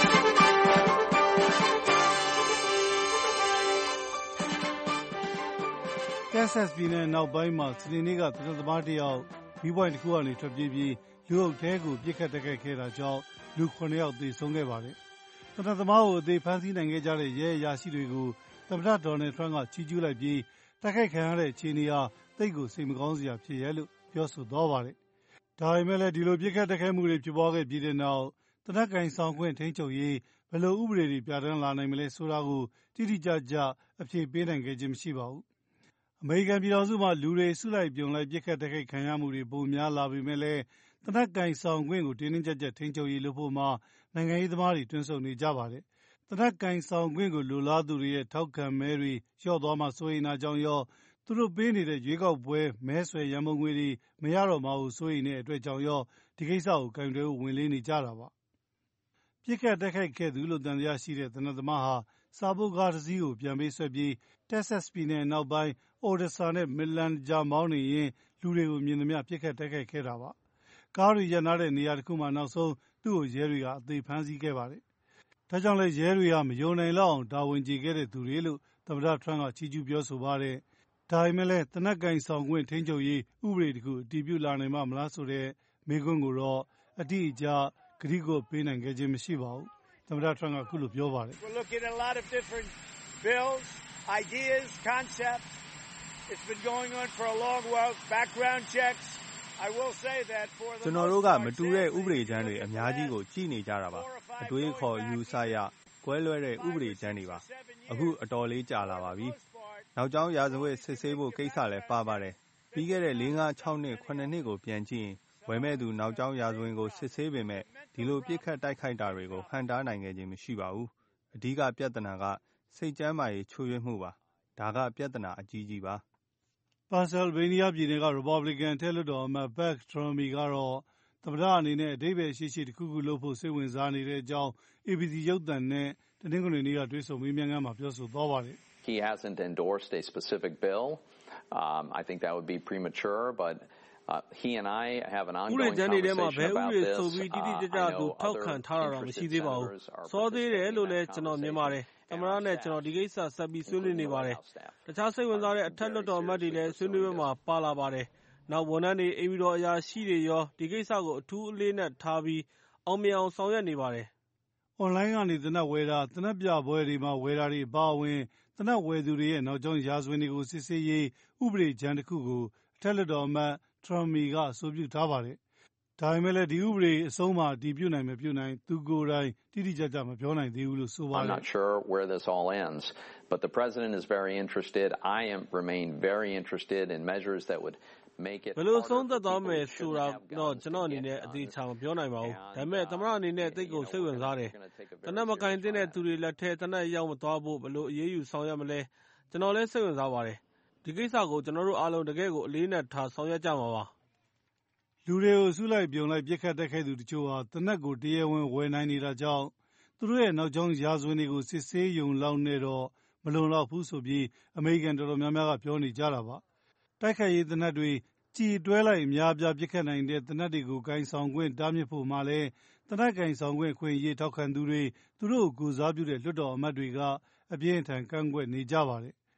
[SPEAKER 21] တက်ဆက်စ်ပြည်နယ်နောက်ပိုင်းမှာစနေနေ့ကသေနတ်သမားတယောက်မီးပွိုင်တစ်ခုကနေထွက်ပြေးပြီးလူအုပ်ထဲကိုပြစ်ခတ်တိုက်ခိုက်ခဲ့တာကြောင့်လူခုနှစ်ယောက်သေဆုံးခဲ့ပါတယ်။သေနတ်သမားကိုအသေးဖမ်းဆီးနိုင်ခဲ့ကြတဲ့ရဲအရာရှိတွေကိုသမ္မတဒေါ်နယ်ထရန့်ကချီးကျူးလိုက်ပြီးတိုက်ခိုက်ခံရတဲ့အခြေအနေဟာသိပ်ကိုစိတ်မကောင်းစရာဖြစ်ရဲ့လို့ပြောဆိုသွားပါတယ်။ဒါပေမဲ့လည်းဒီလိုပြစ်ခတ်တိုက်ခိုက်မှုတွေဖြစ်ပွားခဲ့ပြီးတဲ့နောက်သေနတ်ကင်ဆောင်ခွင့်ထိန်းချုပ်ရေးဘယ်လိုဥပဒေတွေပြဋ္ဌာန်းလာနိုင်မလဲဆိုတာကိုတိတိကျကျအဖြေပေးနိုင်ခဲ့ခြင်းမရှိပါဘူး။အမေရိကန်ပြည်ထောင်စုမှာလူတွေစုလိုက်ပြုံလိုက်ပြစ်ခတ်တိုက်ခိုက်ခံရမှုတွေပိုများလာပေမဲ့လည်းသေနတ်ကင်ဆောင်ခွင့်ကိုတင်းတင်းကျပ်ကျပ်ထိန်းချုပ်ရေးလုပ်ဖို့မှာနိုင်ငံရေးသမားတွေတွန်းဆုတ်နေကြပါတယ်။သေနတ်ကင်ဆောင်ခွင့်ကိုလိုလားသူတွေရဲ့ထောက်ခံမဲတွေလျော့သွားမှစိုးရိမ်တာကြောင့်ရောသူတို့ပေးနေတဲ့ရွေးကောက်ပွဲမဲဆွယ်ရန်ပုံငွေတွေမရတော့မှကိုစိုးရိမ်တဲ့အတွက်ကြောင့်ရောဒီကိစ္စကိုကင်တွယ်ဖို့ဝင်လေးနေကြတာပါ။ပြစ်ခတ်တိုက်ခိုက်ခဲ့သူလို့တန်တရားရှိတဲ့သေနတ်သမားဟာစာပုတ်ကားတစ်စီးကိုပြန်ပေးဆွဲပြီးတက်ဆက်စ်ပြည်နယ်နောက်ပိုင်းအော်ဒဆာနဲ့မစ်လန်ကြားမောင်းနေရင်လူတွေကိုမြင်သမျှပြစ်ခတ်တိုက်ခိုက်ခဲ့တာပါ။ကားတွေရပ်နားတဲ့နေရာတစ်ခုမှနောက်ဆုံးသူ့ကိုရဲတွေကအသေးဖမ်းဆီးခဲ့ပါတယ်။ဒါကြောင့်လည်းရဲတွေဟာမယုံနိုင်လောက်အောင်တာဝန်ကျေခဲ့တဲ့သူတွေလို့သမ္မတထရန့်ကချီးကျူးပြောဆိုပါတယ်။ဒါပေမဲ့လည်းသေနတ်ကင်ဆောင်ခွင့်ထိန်းချုပ်ရေးဥပဒေတစ်ခုအတည်ပြုလာနိုင်မှမလားဆိုတဲ့မေးခွန်းကိုတော့အတိအကျကတိကဝတ်ပေးနိုင်ခဲ့ခြင်းမရှိပါဘူး။သမ္မတထရန့်ကအခုလိုပြောပါတယ်။
[SPEAKER 22] We're looking at a lot of different bills, ideas, concepts. It's been going on for a long while. Background checks. I will say that for the
[SPEAKER 23] ကျွန်တော်တို့ကမတူတဲ့ဥပဒေကြမ်းတွေအများကြီးကိုကြည့်နေကြတာပါအတွေးခေါ်ယူဆရကွဲလွဲတဲ့ဥပဒေကြမ်းတွေပါအခုအတော်လေးကြာလာပါပြီနောက်ကျောင်းရာဇဝတ်စစ်ဆေးဖို့ကိစ္စလည်းပါပါတယ်ပြီးခဲ့တဲ့၄၅၆နှစ်ခုနှစ်နှစ်ကိုပြန်ကြည့်ရင်ဝယ်မဲ့သူနောက်ကျောင်းရာဇဝင်ကိုစစ်ဆေးပေမဲ့ဒီလိုပြစ်ခတ်တိုက်ခိုက်တာတွေကိုဟန်တားနိုင်ခဲ့ခြင်းမရှိပါဘူးအဓိကပြဿနာကစိတ်ကျန်းမာရေးချို့ယွင်းမှုပါဒါကပြဿနာအကြီးကြီးပါ
[SPEAKER 21] ပါဆယ်ဗေးနီးယားပြည်နယ်ကရီပတ်ဘလစ်ကန်အထက်လွှတ်တော်အမတ်ဘက်ထရမီကတော့သမ္မတအနေနဲ့အဓိပ္ပာယ်ရှိရှိတစ်ခုခုလုပ်ဖို့စိတ်ဝင်စားနေတဲ့အကြောင်း အေဘီစီ ရုပ်သံနဲ့တနင်္ဂနွေနေ့ကတွေ့ဆုံမေးမြန်းခန်းမှာပြောဆိုသွားပါတယ်။
[SPEAKER 24] He hasn't endorsed a specific bill. Um, I think that would be premature, but uh, he and I have an ongoing conversation about this. Uh, I know other interested senators are participating in that conversation.
[SPEAKER 23] သမ္မတနဲ့ကျွန်တော်ဒီကိစ္စဆက်ပြီးဆွေးနွေးနေပါတယ်။တခြားစိတ်ဝင်စားတဲ့အထက်လွှတ်တော်အမတ်တွေလည်းဆွေးနွေးပွဲမှာပါလာပါတယ်။နောက်ဝန်ထမ်းတွေအိမ်ပြည်တော်အရာရှိတွေရောဒီကိစ္စကိုအထူးအလေးနက်ထားပြီးအောင်မြင်အောင်ဆောင်ရွက်နေပါတယ်
[SPEAKER 21] ။ အွန်လိုင်းကနေသေနတ်ဝယ်တာသေနတ်ပြပွဲတွေမှာဝယ်တာတွေအပါအဝင်သေနတ်ဝယ်သူတွေရဲ့နောက်ကျောင်းရာဇဝင်တွေကိုစစ်ဆေးရေးဥပဒေကြမ်းတစ်ခုကိုအထက်လွှတ်တော်အမတ်ထရမီကအဆိုပြုထားပါတယ်။ဒါပေမဲ့လည်းဒီဥပဒေအဆုံးမှာတည်ပြုနိုင်မပြုနိုင်သူကိုယ်တိုင်တိတိကျကျမပြောနိုင်သေးဘူးလို့ဆိုပါတယ်။
[SPEAKER 24] I'm not sure where this all ends, but the president is very interested. I am remain very interested in measures that would make it
[SPEAKER 23] ဘယ်လိုဆုံးသက်သွားမယ်ဆိုတာတော့ကျွန်တော်အနေနဲ့အသေးချာမပြောနိုင်ပါဘူး။ဒါပေမဲ့သမ္မတအနေနဲ့သိကိုစိတ်ဝင်စားတယ်။တနက်မကင်တဲ့သူတွေလက်ထဲတနက်ရောက်မသွားဖို့ဘယ်လိုအရေးယူဆောင်ရွက်မလဲကျွန်တော်လည်းစိတ်ဝင်စားပါတယ်။ဒီကိစ္စကိုကျွန်တော်တို့အားလုံးတကယ်ကိုအလေးနက်ထားဆောင်ရွက်ကြမှာပါ။
[SPEAKER 21] လူတွေကိုစုလိုက်ပြုံလိုက်ပြစ်ခတ်တိုက်ခိုက်သူတချို့ဟာသေနတ်ကိုတရားဝင်ဝယ်နိုင်နေတာကြောင့်သူတို့ရဲ့နောက်ကျောင်းရာဇဝင်တွေကိုစစ်ဆေးယုံလောက်နဲ့တော့မလုံလောက်ဘူးဆိုပြီးအမေရိကန်တော်တော်များများကပြောနေကြတာပါတိုက်ခိုက်ရေးသေနတ်တွေကြည်တွဲလိုက်အများပြားပြစ်ခတ်နိုင်တဲ့သေနတ်တွေကိုကင်ဆောင်ခွင့်တားမြစ်ဖို့မှလည်းသေနတ်ကင်ဆောင်ခွင့်ခွင့်ရေးထောက်ခံသူတွေသူတို့ကိုကိုစားပြုတဲ့လွှတ်တော်အမတ်တွေကအပြင်းထန်ကန့်ကွက်နေကြပါတယ်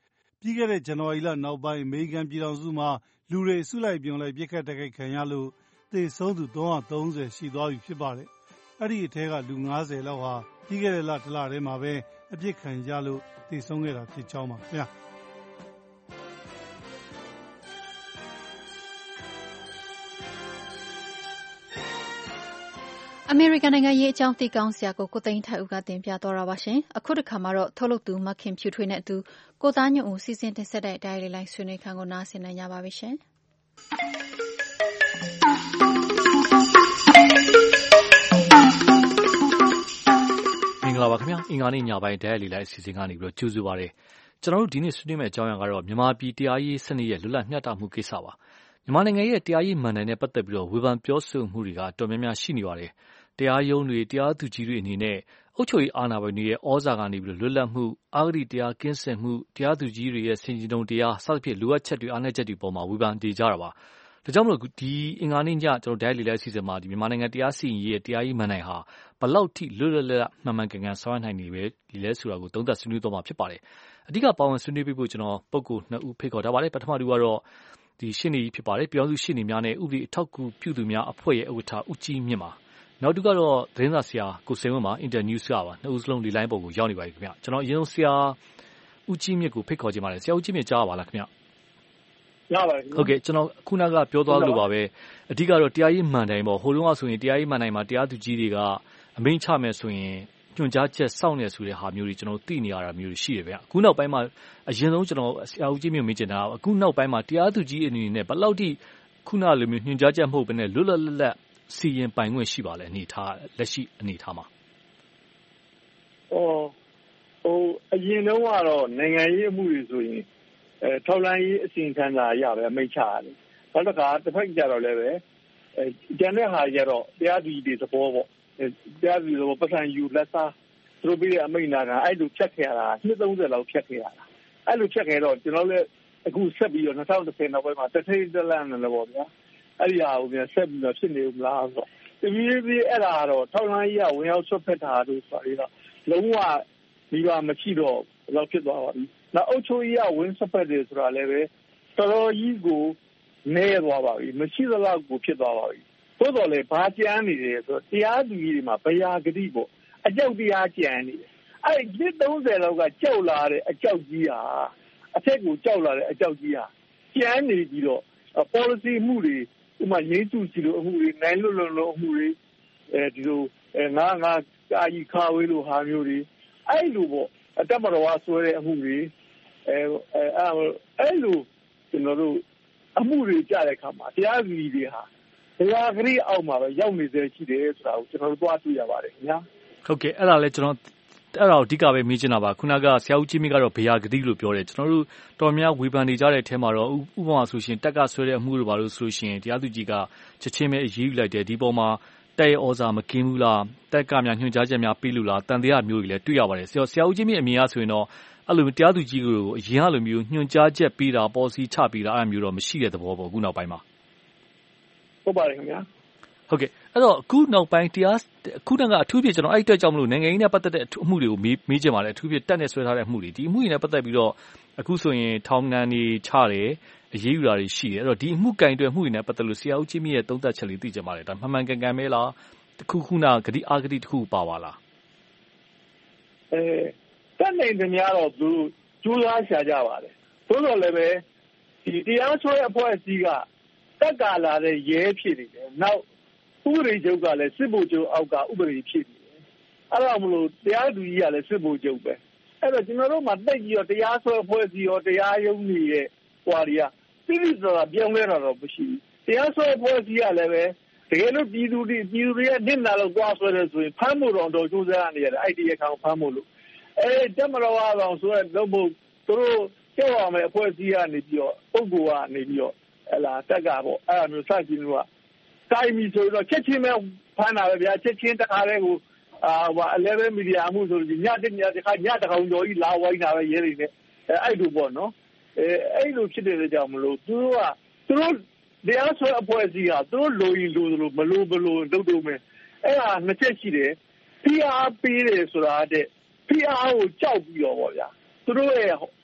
[SPEAKER 21] ပြီးခဲ့တဲ့ဇန်နဝါရီလနောက်ပိုင်းအမေရိကန်ပြည်ထောင်စုမှာလူတွေအစုလိုက်အပြုံလိုက်ပစ်ခတ်တိုက်ခိုက်ခံရလို့သေဆုံးသူသုံးရာသုံးဆယ်ရှိသွားပြီဖြစ်ပါတယ်။အဲ့ဒီအထဲကလူငါးဆယ်လောက်ဟာပြီးခဲ့တဲ့လတစ်လထဲမှာပဲအပြစ်ခံရလို့သေဆုံးခဲ့တာဖြစ်ကြောင်းပါခင်ဗျာ။
[SPEAKER 2] အမေရိကန်နိုင်ငံရေးအကြောင်းသိကောင်းစရာကိုကိုသိန်းထိုက်ဦးကတင်ပြသွားတာပါရှင်။အခုတစ်ခါမှာတော့ထုတ်လုပ်သူမခင်ဖြူထွေးနဲ့အတူကိုသားညွန့်ဦးစီစဉ်တင်ဆက်တဲ့ Diary လိုက်ဆွေးနွေးခန်းကိုနားဆင်နိုင်ကြပါပြီရှင်။
[SPEAKER 20] မင်္ဂလာပါခင်ဗျာ။အင်္ဂါနေ့ညပိုင်း Diary လိုက်အစီအစဉ်ကနေပြီးတော့ကြိုဆိုပါရစေ။ကျွန်တော်တို့ဒီနေ့ဆွေးနွေးမယ့်အကြောင်းအရာကတော့မြန်မာပြည်တရားရေးစနစ်ရဲ့လွတ်လပ်မျှတမှုကိစ္စပါ။မြန်မာနိုင်ငံရဲ့တရားရေးမှန်တိုင်နဲ့ပတ်သက်ပြီးတော့ဝေဖန်ပြောဆိုမှုတွေကတော်များများရှိနေပါတယ်။တရားရုံးတွေတရားသူကြီးတွေအနေနဲ့အုပ်ချုပ်ရေးအာဏာပိုင်တွေရဲ့ဩဇာကနေပြီးလွတ်လပ်မှုအဂတိတရားကင်းစင်မှုတရားသူကြီးတွေရဲ့ဆင်ခြင်တုံတရားစသဖြင့်လိုအပ်ချက်တွေအားနည်းချက်တွေပေါ်မှာဝေဖန်နေကြတာပါ။ဒါကြောင့်မလို့ဒီအင်္ဂါနေ့ညကျွန်တော် Diary လိုက်အစီအစဉ်မှာဒီမြန်မာနိုင်ငံတရားစီရင်ရေးရဲ့တရားရေးမှန်တိုင်ဟာဘလောက်ထိလွတ်လွတ်လပ်လပ်မှန်မှန်ကန်ကန်ဆောင်ရွက်နိုင်နေပဲဒီလဲဆိုတာကိုသုံးသပ်ဆွေးနွေးသွားမှာဖြစ်ပါတယ်။အဓိကပါဝင်ဆွေးနွေးပေးဖို့ကျွန်တော်ပုဂ္ဂိုလ်နှစ်ဦးဖိတ်ခေါ်ထားပါတယ်။ပထမတူကတော့ဒီရှင်းနေဖြစ်ပါတယ်။ပြောင်းစုရှင်းနေများနဲ့ဥပဒေအထောက်အကူပြုသူများအဖွဲ့ရဲ့ဥက္ကဋ္ဌဦးကြီးမြင့်ပါနောက်တစ်ကတော့သတင်းစာဆရာကိုစိန်ဝင်းပါ Internews ကပါနှစ်ဦးစလုံးဒီ line ပေါ်ကိုရောက်နေပါပြီခင်ဗျကျွန်တော်အရင်ဆုံးဆရာဦးကြီးမြင့်ကိုဖိတ်ခေါ်ခြင်းပါတယ်ဆရာဦးကြီးမြင့်ကြားပါလားခင်ဗျ
[SPEAKER 15] ရပါတယ်
[SPEAKER 21] ဟုတ်ကဲ့ကျွန်တော်ခုနကပြောသွားလို့ပါပဲအဓိကတော့တရားရေးမှန်တိုင်ပေါ့ဟိုတုန်းကဆိုရင်တရားရေးမှန်တိုင်မှာတရားသူကြီးတွေကအမိန့်ချမယ်ဆိုရင်ညွှန်ကြားချက်စောင့်နေဆိုတဲ့ဟာမျိုးတွေကျွန်တော်သိနေရတာမျိုးတွေရှိတယ်ဗျအခုနောက်ပိုင်းမှာအရင်ဆုံးကျွန်တော်ဆရာဦးကြီးမြင့်မေးချင်တာအခုနောက်ပိုင်းမှာတရားသူကြီးအနေနဲ့ဘယ်လောက်ထိခုနလိုမျိုးညွှန်ကြားချက်မဟုတ်ဘဲနဲ့လွတ်လွတ်လပ်လပ်စီရင်ပိုင်ခွင့်ရှိပါလဲအနေထားလက်ရှိအနေထားမှာ
[SPEAKER 15] ဟိုဟိုအရင်တုန်းကတော့နိုင်ငံရေးအမှုတွေဆိုရင်အဲထောက်လှမ်းရေးအစီအခံစာရပဲအမိန့်ချရတယ်နောက်တစ်ခါတစ်ဖက်ကြတော့လည်းပဲအဲကျန်တဲ့ဟာကြတော့တရားသူကြီးတွေသဘောပေါ့တရားသူကြီးတွေပတ်စံယူလက်စားသူတို့ပြီးတဲ့အမိန့်နာကအဲ့လိုဖြတ်ခဲ့ရတာနှစ်သုံးဆယ်လောက်ဖြတ်ခဲ့ရတာအဲ့လိုဖြတ်ခဲ့တော့ကျွန်တော်လည်းအခုဆက်ပြီးတော့၂၀၁၀နောက်ပိုင်းမှာတထိတ်တလန့်နဲ့လည်းပေါ့ဗျာအဲ့ဒီဟာကိုပြန်ဆက်ပြီးတော့ဖြစ်နေဦးမလားဆိုတော့တမီးပြီးအဲ့ဒါတော့ထောက်လှမ်းရေးကဝင်ရောက်ဆွတ်ဖက်တာတို့ဆိုပြီးတော့လုံးဝဒီပါမရှိတော့လောက်ဖြစ်သွားပါပြီ။နောက်အုပ်ချုပ်ရေးကဝင်ဆွတ်ဖက်တယ်ဆိုတာလည်းပဲတော်တော်ကြီးကိုနေသွားပါပြီမရှိသလောက်ကိုဖြစ်သွားပါပြီ။သို့တော်လည်းဘာကြမ်းနေတယ်ဆိုတော့တရားသူကြီးတွေမှာဗျာဂတိပေါ့အကြောက်တရားကြမ်းနေတယ်။အဲ့ဒီသုံးဆယ်လောက်ကကြောက်လာတဲ့အကြောက်ကြီးဟာအထက်ကိုကြောက်လာတဲ့အကြောက်ကြီးဟာကြမ်းနေပြီးတော့ policy မှုတွေဥမာရင်းစုစီလိုအမှုတွေနိုင်လွတ်လွတ်လို့အမှုတွေအဲဒီလိုအဲငါငါကာကြီးခါဝေးလို့ဟာမျိုးတွေအဲ့လိုပေါ့အတက်မတော်ဝါဆွဲတဲ့အမှုတွေအဲအဲအဲ့လိုကျွန်တော်တို့အမှုတွေကြားတဲ့အခါမှာတရားသူကြီးတွေဟာဘယ်ကလေးအောက်မှာပဲရောက်နေသေးရှိတယ်ဆိုတာကိုကျွန်တော်တို့သွားတွေ့ရပါတယ်ခင်ဗျာ
[SPEAKER 21] ဟုတ်ကဲ့အဲ့ဒါလည်းကျွန်တော်အဲ့ဒါကိုအဓိကပဲမေးချင်တာပါခုနကဆရာဦးကြီးမြင့်ကတော့ဘေယာဂတိလို့ပြောတယ်ကျွန်တော်တို့တော်များဝေဖန်နေကြတဲ့အထဲမှာတော့ဥပမာဆိုရှင်တက်ကဆွဲတဲ့အမှုတွေပါလို့ဆိုရှင်တရားသူကြီးကချက်ချင်းပဲအရေးယူလိုက်တယ်ဒီပေါ်မှာတက်ရဲ့ဩဇာမကင်းဘူးလားတက်ကများညွှန်ကြားချက်များပေးလို့လားတန်တရားမျိုးတွေလည်းတွေ့ရပါတယ်ဆရာဆရာဦးကြီးမြင့်အမြင်အရဆိုရင်တော့အဲ့လိုတရားသူကြီးကိုအရင်ကလိုမျိုးညွှန်ကြားချက်ပေးတာပေါ်စီချပေးတာအဲ့လိုမျိုးတော့မရှိတဲ့သဘောပေါ့ခုနောက်ပိုင်းမှာ
[SPEAKER 15] ဟုတ်ပါတယ်ခင်ဗျာ
[SPEAKER 21] ဟုတ်ကဲ့အဲ့တော့အခုနောက်ပိုင်းတရားခုနကအထူးဖြစ်ကျွန်တော်အဲ့အတွက်ကြောင့်မလို့နိုင်ငံရေးနဲ့ပတ်သက်တဲ့အမှုတွေကိုမေးမေးချင်ပါတယ်အထူးဖြစ်တက်နဲ့ဆွဲထားတဲ့အမှုတွေဒီအမှုတွေနဲ့ပတ်သက်ပြီးတော့အခုဆိုရင်ထောင်ဒဏ်တွေချတယ်အရေးယူတာတွေရှိတယ်အဲ့တော့ဒီအမှုကင်တွေအမှုတွေနဲ့ပတ်သက်လို့ဆရာဦးကြီးမြင့်ရဲ့သုံးသပ်ချက်လေးသိချင်ပါတယ်ဒါမှန်မှန်ကန်ကန်ပဲလားတခုခုနာဂတိအာဂတိတခုပါပါလား
[SPEAKER 15] အဲတက်နေကြတော့သူကျိုးစားရှာကြပါတယ်သို့တော်လည်းပဲဒီတရားဆွဲအဖွဲ့အစည်းကတက်ကာလာတဲ့ရဲဖြစ်နေတယ်နောက်ဥပဒေချုပ်ကလည်းစစ်ဗိုလ်ချုပ်အောက်ကဥပဒေဖြစ်နေတယ်အဲ့တော့မလို့တရားသူကြီးကလည်းစစ်ဗိုလ်ချုပ်ပဲအဲ့တော့ကျွန်တော်တို့မှာတိတ်ပြီးတော့တရားဆွဲအဖွဲ့အစည်းရောတရားရုံးကြီးရဲ့ဟွာတွေကတိတိကျကျပြောင်းလဲတာတော့မရှိဘူးတရားဆွဲအဖွဲ့အစည်းကလည်းပဲတကယ်လို့ပြည်သူတွေပြည်သူတွေရဲ့နှစ်နာလောက်သွားဆွဲတယ်ဆိုရင်ဖမ်းဖို့တော့တော့ကြိုးစားနေရတယ်အဲ့ဒီအကောင်ဖမ်းဖို့လို့အဲတက်မတော်အောင်ဆိုတော့ဘုသူတို့ကြောက်ရမယ်အဖွဲ့အစည်းကနေပြီးတော့ပုံကူကနေပြီးတော့ဟလာတက်ကပေါ့အဲ့လိုမျိုးစကြည့်လို့ကတိုင်းမီဆိုတော့ချက်ချင်းပဲဖမ်းတာပဲဗျာချက်ချင်းတခါတည်းကိုအာဟိုelevenမီဒီယာမှုဆိုလို့ညတစ်ညတစ်ခါညတစ်ခါကျော်ကြီးလာဝိုင်းတာပဲရဲတွေနဲ့အဲအဲ့လိုပေါ့နော်အဲအဲ့လိုဖြစ်တဲ့ကြောင့်မလို့သူတို့ကသူတို့တရားဆွဲအဖွဲ့အစည်းကသူတို့လိုရင်လိုလိုမလိုဘလို့လုပ်တော့မယ်အဲ့ဒါနှစ်ချက်ရှိတယ်ဖိအားပေးတယ်ဆိုတာတဲ့ဖိအားကိုကြောက်ပြီးတော့ပေါ့ဗျာသူတို့ရဲ့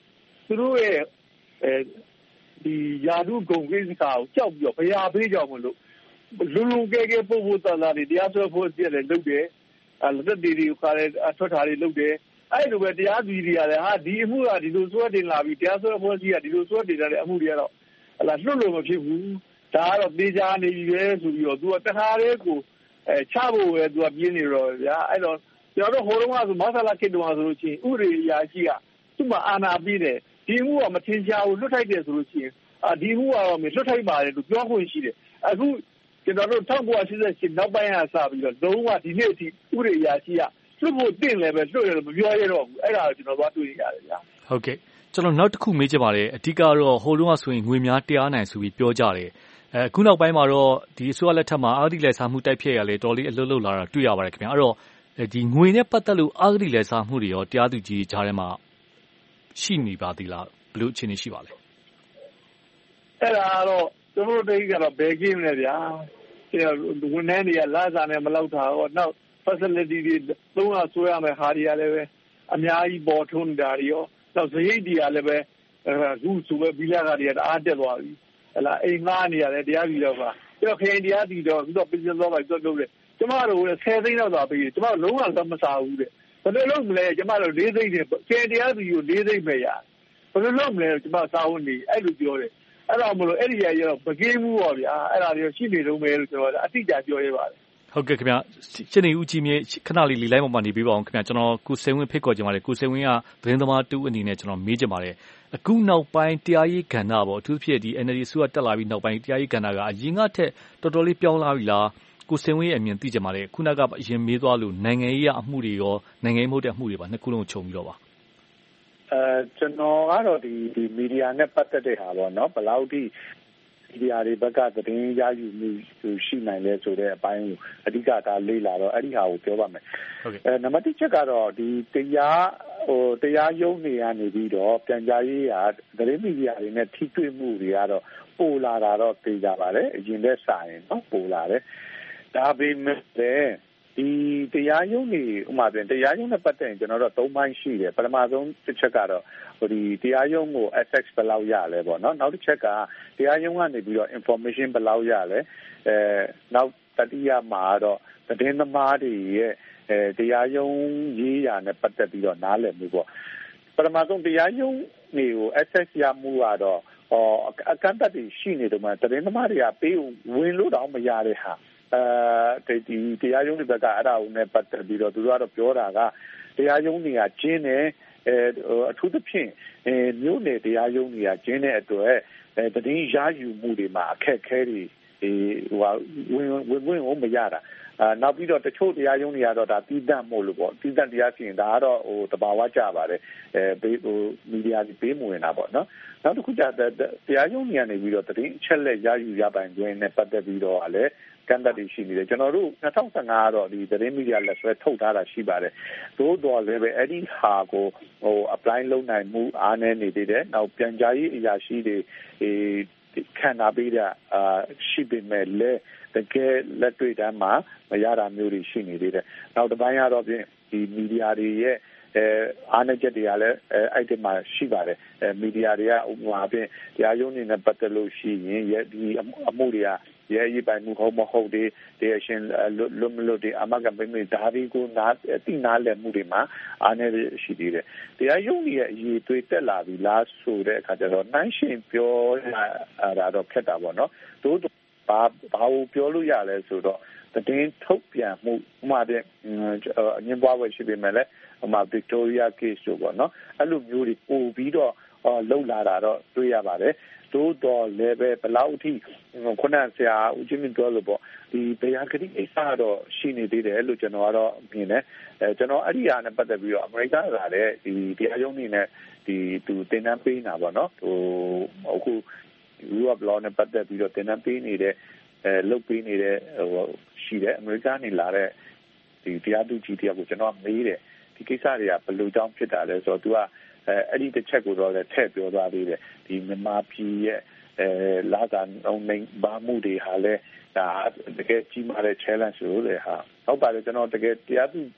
[SPEAKER 15] သူတို့ရဲ့အဲဒီယာတုဂုံကိစ္စကိုကြောက်ပြီးတော့ဗျာပေးကြောင်မလို့လူလူကဲကဲပို့ဖို့တန်တာတွေတရားစွဲဖို့ပြည့်တယ်လုပ်တယ်အဲလက်တီတွေကိုခါရဲထွက်ထားတွေလုပ်တယ်အဲ့လိုပဲတရားသူကြီးတွေကလည်းဟာဒီအမှုကဒီလိုစွဲတင်လာပြီးတရားစွဲဖို့ကြီးကဒီလိုစွဲတင်တဲ့အမှုတွေကတော့ဟလာလွတ်လို့မဖြစ်ဘူးဒါကတော့တေချာနေပြီပဲဆိုပြီးတော့သူကတခါတည်းကိုအဲချဖို့ပဲသူကပြင်းနေတော့ဗျာအဲ့တော့ကျွန်တော်တို့ဟိုတုန်းကဆိုမဆလာခေတ္တမှာဆိုလို့ရှိရင်ဥရိယာရှိကသူ့မှာအာဏာပြီးတယ်ဒီမှုကမထင်ရှားဘူးလွတ်ထိုက်တယ်ဆိုလို့ရှိရင်အာဒီမှုကတော့မလွတ်ထိုက်ပါတယ်လို့ပြောခွင့်ရှိတယ်အခုကျွန်တော်တို့၁၉၈၈နောက်ပိုင်းကစပြီးတော့လုံးဝဒီနေ့အထိဥရိယာရှိကလွတ်ဖို့တင့်လည်းပဲလွတ်ရလို့မပြောရတော့ဘူးအဲ့ဒါကိုကျွန်တော်သွားတွေ့ရတယ်ဗျာ
[SPEAKER 1] ဟုတ်ကဲ့ကျွန်တော်နောက်တစ်ခုမေးချင်ပါတယ်အဓိကတော့ဟိုတုန်းကဆိုရင်ငွေများတရားနိုင်ဆိုပြီးပြောကြတယ်အဲခုနောက်ပိုင်းမှာတော့ဒီအစိုးရလက်ထက်မှာအာဂတိလက်စားမှုတိုက်ဖျက်ရလဲတော်လေးအလွတ်လွတ်လာတာတွေ့ရပါတယ်ခင်ဗျာအဲ့တော့ဒီငွေနဲ့ပတ်သက်လို့အာဂတိလက်စားမှုတွေရောတရားသူကြီးကြားထဲမှာရှိနေပါသေးလားဘယ်လိုအခြေအနေရှိပါလဲ
[SPEAKER 15] အဲ့ဒါတော့ကျွန်တော်တို့ကတော့ဘယ်ကင်းလဲဗျာဝန်ထမ်းတွေကလာစားနဲ့မလောက်တာဟောနောက် facility တွေသုံးရဆွဲရမယ်ဟာတွေကလည်းပဲအများကြီးပေါ်ထွန်းနေတာတွေရောနောက်စရိတ်တွေကလည်းပဲအခုဆိုပဲဘီလာကတွေကတအားတက်သွားပြီဟလာအိမ်ငှားနေရတယ်တရားပြီးတော့ပါကျွန်တော်ခရင်တရားပြီးတော့သူတော့ပြင်သွားပါတော့လုပ်တယ်ကျမတို့ဆယ်သိန်းလောက်သာပေးတယ်ကျမတို့လုံးဝလက်မစားဘူးတဲ့ဘယ်လိုလုပ်မလဲကျမတို့လေးသိန်းနဲ့ခရင်တရားပြီးကိုလေးသိန်းပဲရဘယ်လိုလုပ်မလဲကျမစားဝင်နေအဲ့လိုပြောတယ်အဲ့တော့မလို့အဲ့ဒီရရတော့မကင်းဘူးပေါ့ဗျာအဲ့ဒါတွေရှိနေတော့မယ်လို့ကျွန်တော်အတိအကျပြောရပါတယ်
[SPEAKER 1] ဟုတ်ကဲ့ခင်ဗျရှင်းနေဦးကြီးမြေခဏလေးလီလိုက်ပေါ်မှာနေပေးပါအောင်ခင်ဗျကျွန်တော်ကိုစိန်ဝင်းဖိတ်ခေါ်ကြပါတယ်ကိုစိန်ဝင်းကသတင်းသမားတူအနေနဲ့ကျွန်တော်မေးကြပါတယ်အခုနောက်ပိုင်းတရားရေးကဏ္ဍပေါ့အထူးဖြစ်ဒီ N L D ဆိုတက်လာပြီးနောက်ပိုင်းတရားရေးကဏ္ဍကအရင်ကထက်တော်တော်လေးပြောင်းလာပြီလားကိုစိန်ဝင်းရဲ့အမြင်သိကြပါတယ်ခုနကအရင်မေးသွားလို့နိုင်ငံရေးအမှုတွေရောနိုင်ငံရေးမဟုတ်တဲ့အမှုတွေပါနှစ်ခုလုံးခြုံပြီးတော့ပါ
[SPEAKER 18] အဲကျွန်တော်ကတော့ဒီဒီမီဒီယာနဲ့ပတ်သက်တဲ့ဟာပေါ့နော်ဘယ်လောက်ထိမီဒီယာတွေဘက်ကသတင်းရယူမှုရှိနိုင်လဲဆိုတဲ့အပိုင်းကိုအဓိကဒါလေးလာတော့အဲ့ဒီဟာကိုပြောပါမယ်ဟုတ်ကဲ့အဲနံပါတ်တစ်ချက်ကတော့ဒီတရားဟိုတရားရုံးတွေကနေပြီးတော့ပြန်ကြားရေးဟာသတင်းမီဒီယာတွေနဲ့ထိတွေ့မှုတွေကတော့ပိုလာတာတော့သိကြပါတယ်အရင်လက်စာရင်နော်ပိုလာတယ်ဒါပေမဲ့ဒီတရားရုံးတွေဥမာပြန်တရားရုံးနဲ့ပတ်သက်ရင်ကျွန်တော်တို့သုံးပိုင်းရှိတယ်ပထမဆုံးတစ်ချက်ကတော့ဟိုဒီတရားရုံးကို access ဘယ်လောက်ရလဲပေါ့နော်နောက်တစ်ချက်ကတရားရုံးကနေပြီးတော့ information ဘယ်လောက်ရလဲအဲနောက်တတိယမှာတော့သတင်းသမားတွေရဲ့အဲတရားရုံးရေးရာနဲ့ပတ်သက်ပြီးတော့နားလည်မှုပေါ့ပထမဆုံးတရားရုံးတွေကို access ရမှုကတော့ဟောအကန့်အသတ်တွေရှိနေတယ်မှာသတင်းသမားတွေကပေးဝင်လို့တောင်မရတဲ့ဟာအဲဒီတရားရုံးတွေဘက်ကအဲ့ဒါကိုနဲ့ပတ်သက်ပြီးတော့သူတို့ကတော့ပြောတာကတရားရုံးတွေကကျင်းတယ်အဲအထူးသဖြင့်အဲမြို့နယ်တရားရုံးတွေကကျင်းတဲ့အတွက်အဲတည်င်းရယူမှုတွေမှာအခက်အခဲတွေဒီဟိုဝင်ဝင်ဝင်ကိုမရတာအာနောက်ပြီးတော့တချို့တရားရုံးတွေကတော့ဒါတီးတန့်မို့လို့ပေါ့တီးတန့်တရားစီရင်ဒါကတော့ဟိုတဘာဝကြပါတယ်အဲဘေးဟိုမီဒီယာတွေပေးမဝင်တာပေါ့နော်နောက်တစ်ခုကျတရားရုံးတွေကနေပြီးတော့တည်င်းအချက်လက်ရယူရပိုင်ခွင့်နဲ့ပတ်သက်ပြီးတော့လည်းကန့်သတ်တွေရှိနေတယ်ကျွန်တော်တို့၂၀၁၅ကတော့ဒီသတင်းမီဒီယာလက်ဆွဲထုတ်ထားတာရှိပါတယ်သို့တော်လည်းပဲအဲ့ဒီဟာကိုဟို apply လုပ်နိုင်မှုအားနည်းနေသေးတယ်နောက်ပြန်ကြားရေးအရာရှိတွေဒီခံနာပေးတာအာရှိပေမဲ့လည်းတကယ်လက်တွေ့တမ်းမှာမရတာမျိုးတွေရှိနေသေးတယ်နောက်တစ်ပိုင်းကတော့ပြင်ဒီမီဒီယာတွေရဲ့အဲအားနည်းချက်တွေကလည်းအဲအဲ့ဒီမှာရှိပါတယ်အဲမီဒီယာတွေကဥပမာဖြင့်တရားရုံးနေနဲ့ပတ်သက်လို့ရှိရင်ဒီအမှုတွေကရဲရေးပိုင်မှုဟုတ်မဟုတ်ဒီတရားရှင်လွတ်မလွတ်ဒီအမကပိမိဒါဒီကိုနာတိနာလည်းမှုတွေမှာအားနည်းရှိသေးတယ်တရားရုံးရဲ့အရေးသွေးတက်လာပြီလားဆိုတဲ့အခါကျတော့နိုင်ရှင်ပြောတာတော့ခက်တာပေါ့နော်တို့ဘာဘာကိုပြောလို့ရလဲဆိုတော့သတင်းထုတ်ပြန်မှုဥမာတဲ့အငင်းပွားဝယ်ရှိပေမဲ့လည်းဥမာ Victoria case တို့ပေါ့နော်အဲ့လိုမျိုးတွေပို့ပြီးတော့လှုပ်လာတာတော့တွေ့ရပါတယ်တိုးတော်လည်းပဲဘလောက်အထိခုနဆရာဦးချင်းမြင့်ပြောလို့ပေါ့ဒီတရားကတိအစားတော့ရှိနေသေးတယ်လို့ကျွန်တော်ကတော့မြင်တယ်အဲကျွန်တော်အဲ့ဒီဟာနဲ့ပတ်သက်ပြီးတော့အမေရိကန်ကလည်းဒီတရားရုံးနေနဲ့ဒီသူတင်နန်းပေးနေတာပေါ့နော်ဟိုအခု rule of law နဲ့ပတ်သက်ပြီးတော့တင်နန်းပေးနေတဲ့အဲလုပ်ပေးနေတဲ့ဟိုရှိတယ်အမေရိကန်နေလာတဲ့ဒီတရားသူကြီးတရားကိုကျွန်တော်မေးတယ်ဒီကိစ္စတွေကဘယ်လိုကြောင့်ဖြစ်တာလဲဆိုတော့ तू ကအဲအဲ့ဒီတစ်ချက်ကိုတော့လည်းထည့်ပြောသွားသေးတယ်ဒီမြန်မာပြည်ရဲ့အဲလာတာအောင်နေဘာမှုတွေဟာလဲဒါတကယ်ကြီးမားတဲ့ challenge လို့လေဟာဟုတ်ပါတယ်ကျွန်တော်တကယ်တရားသူ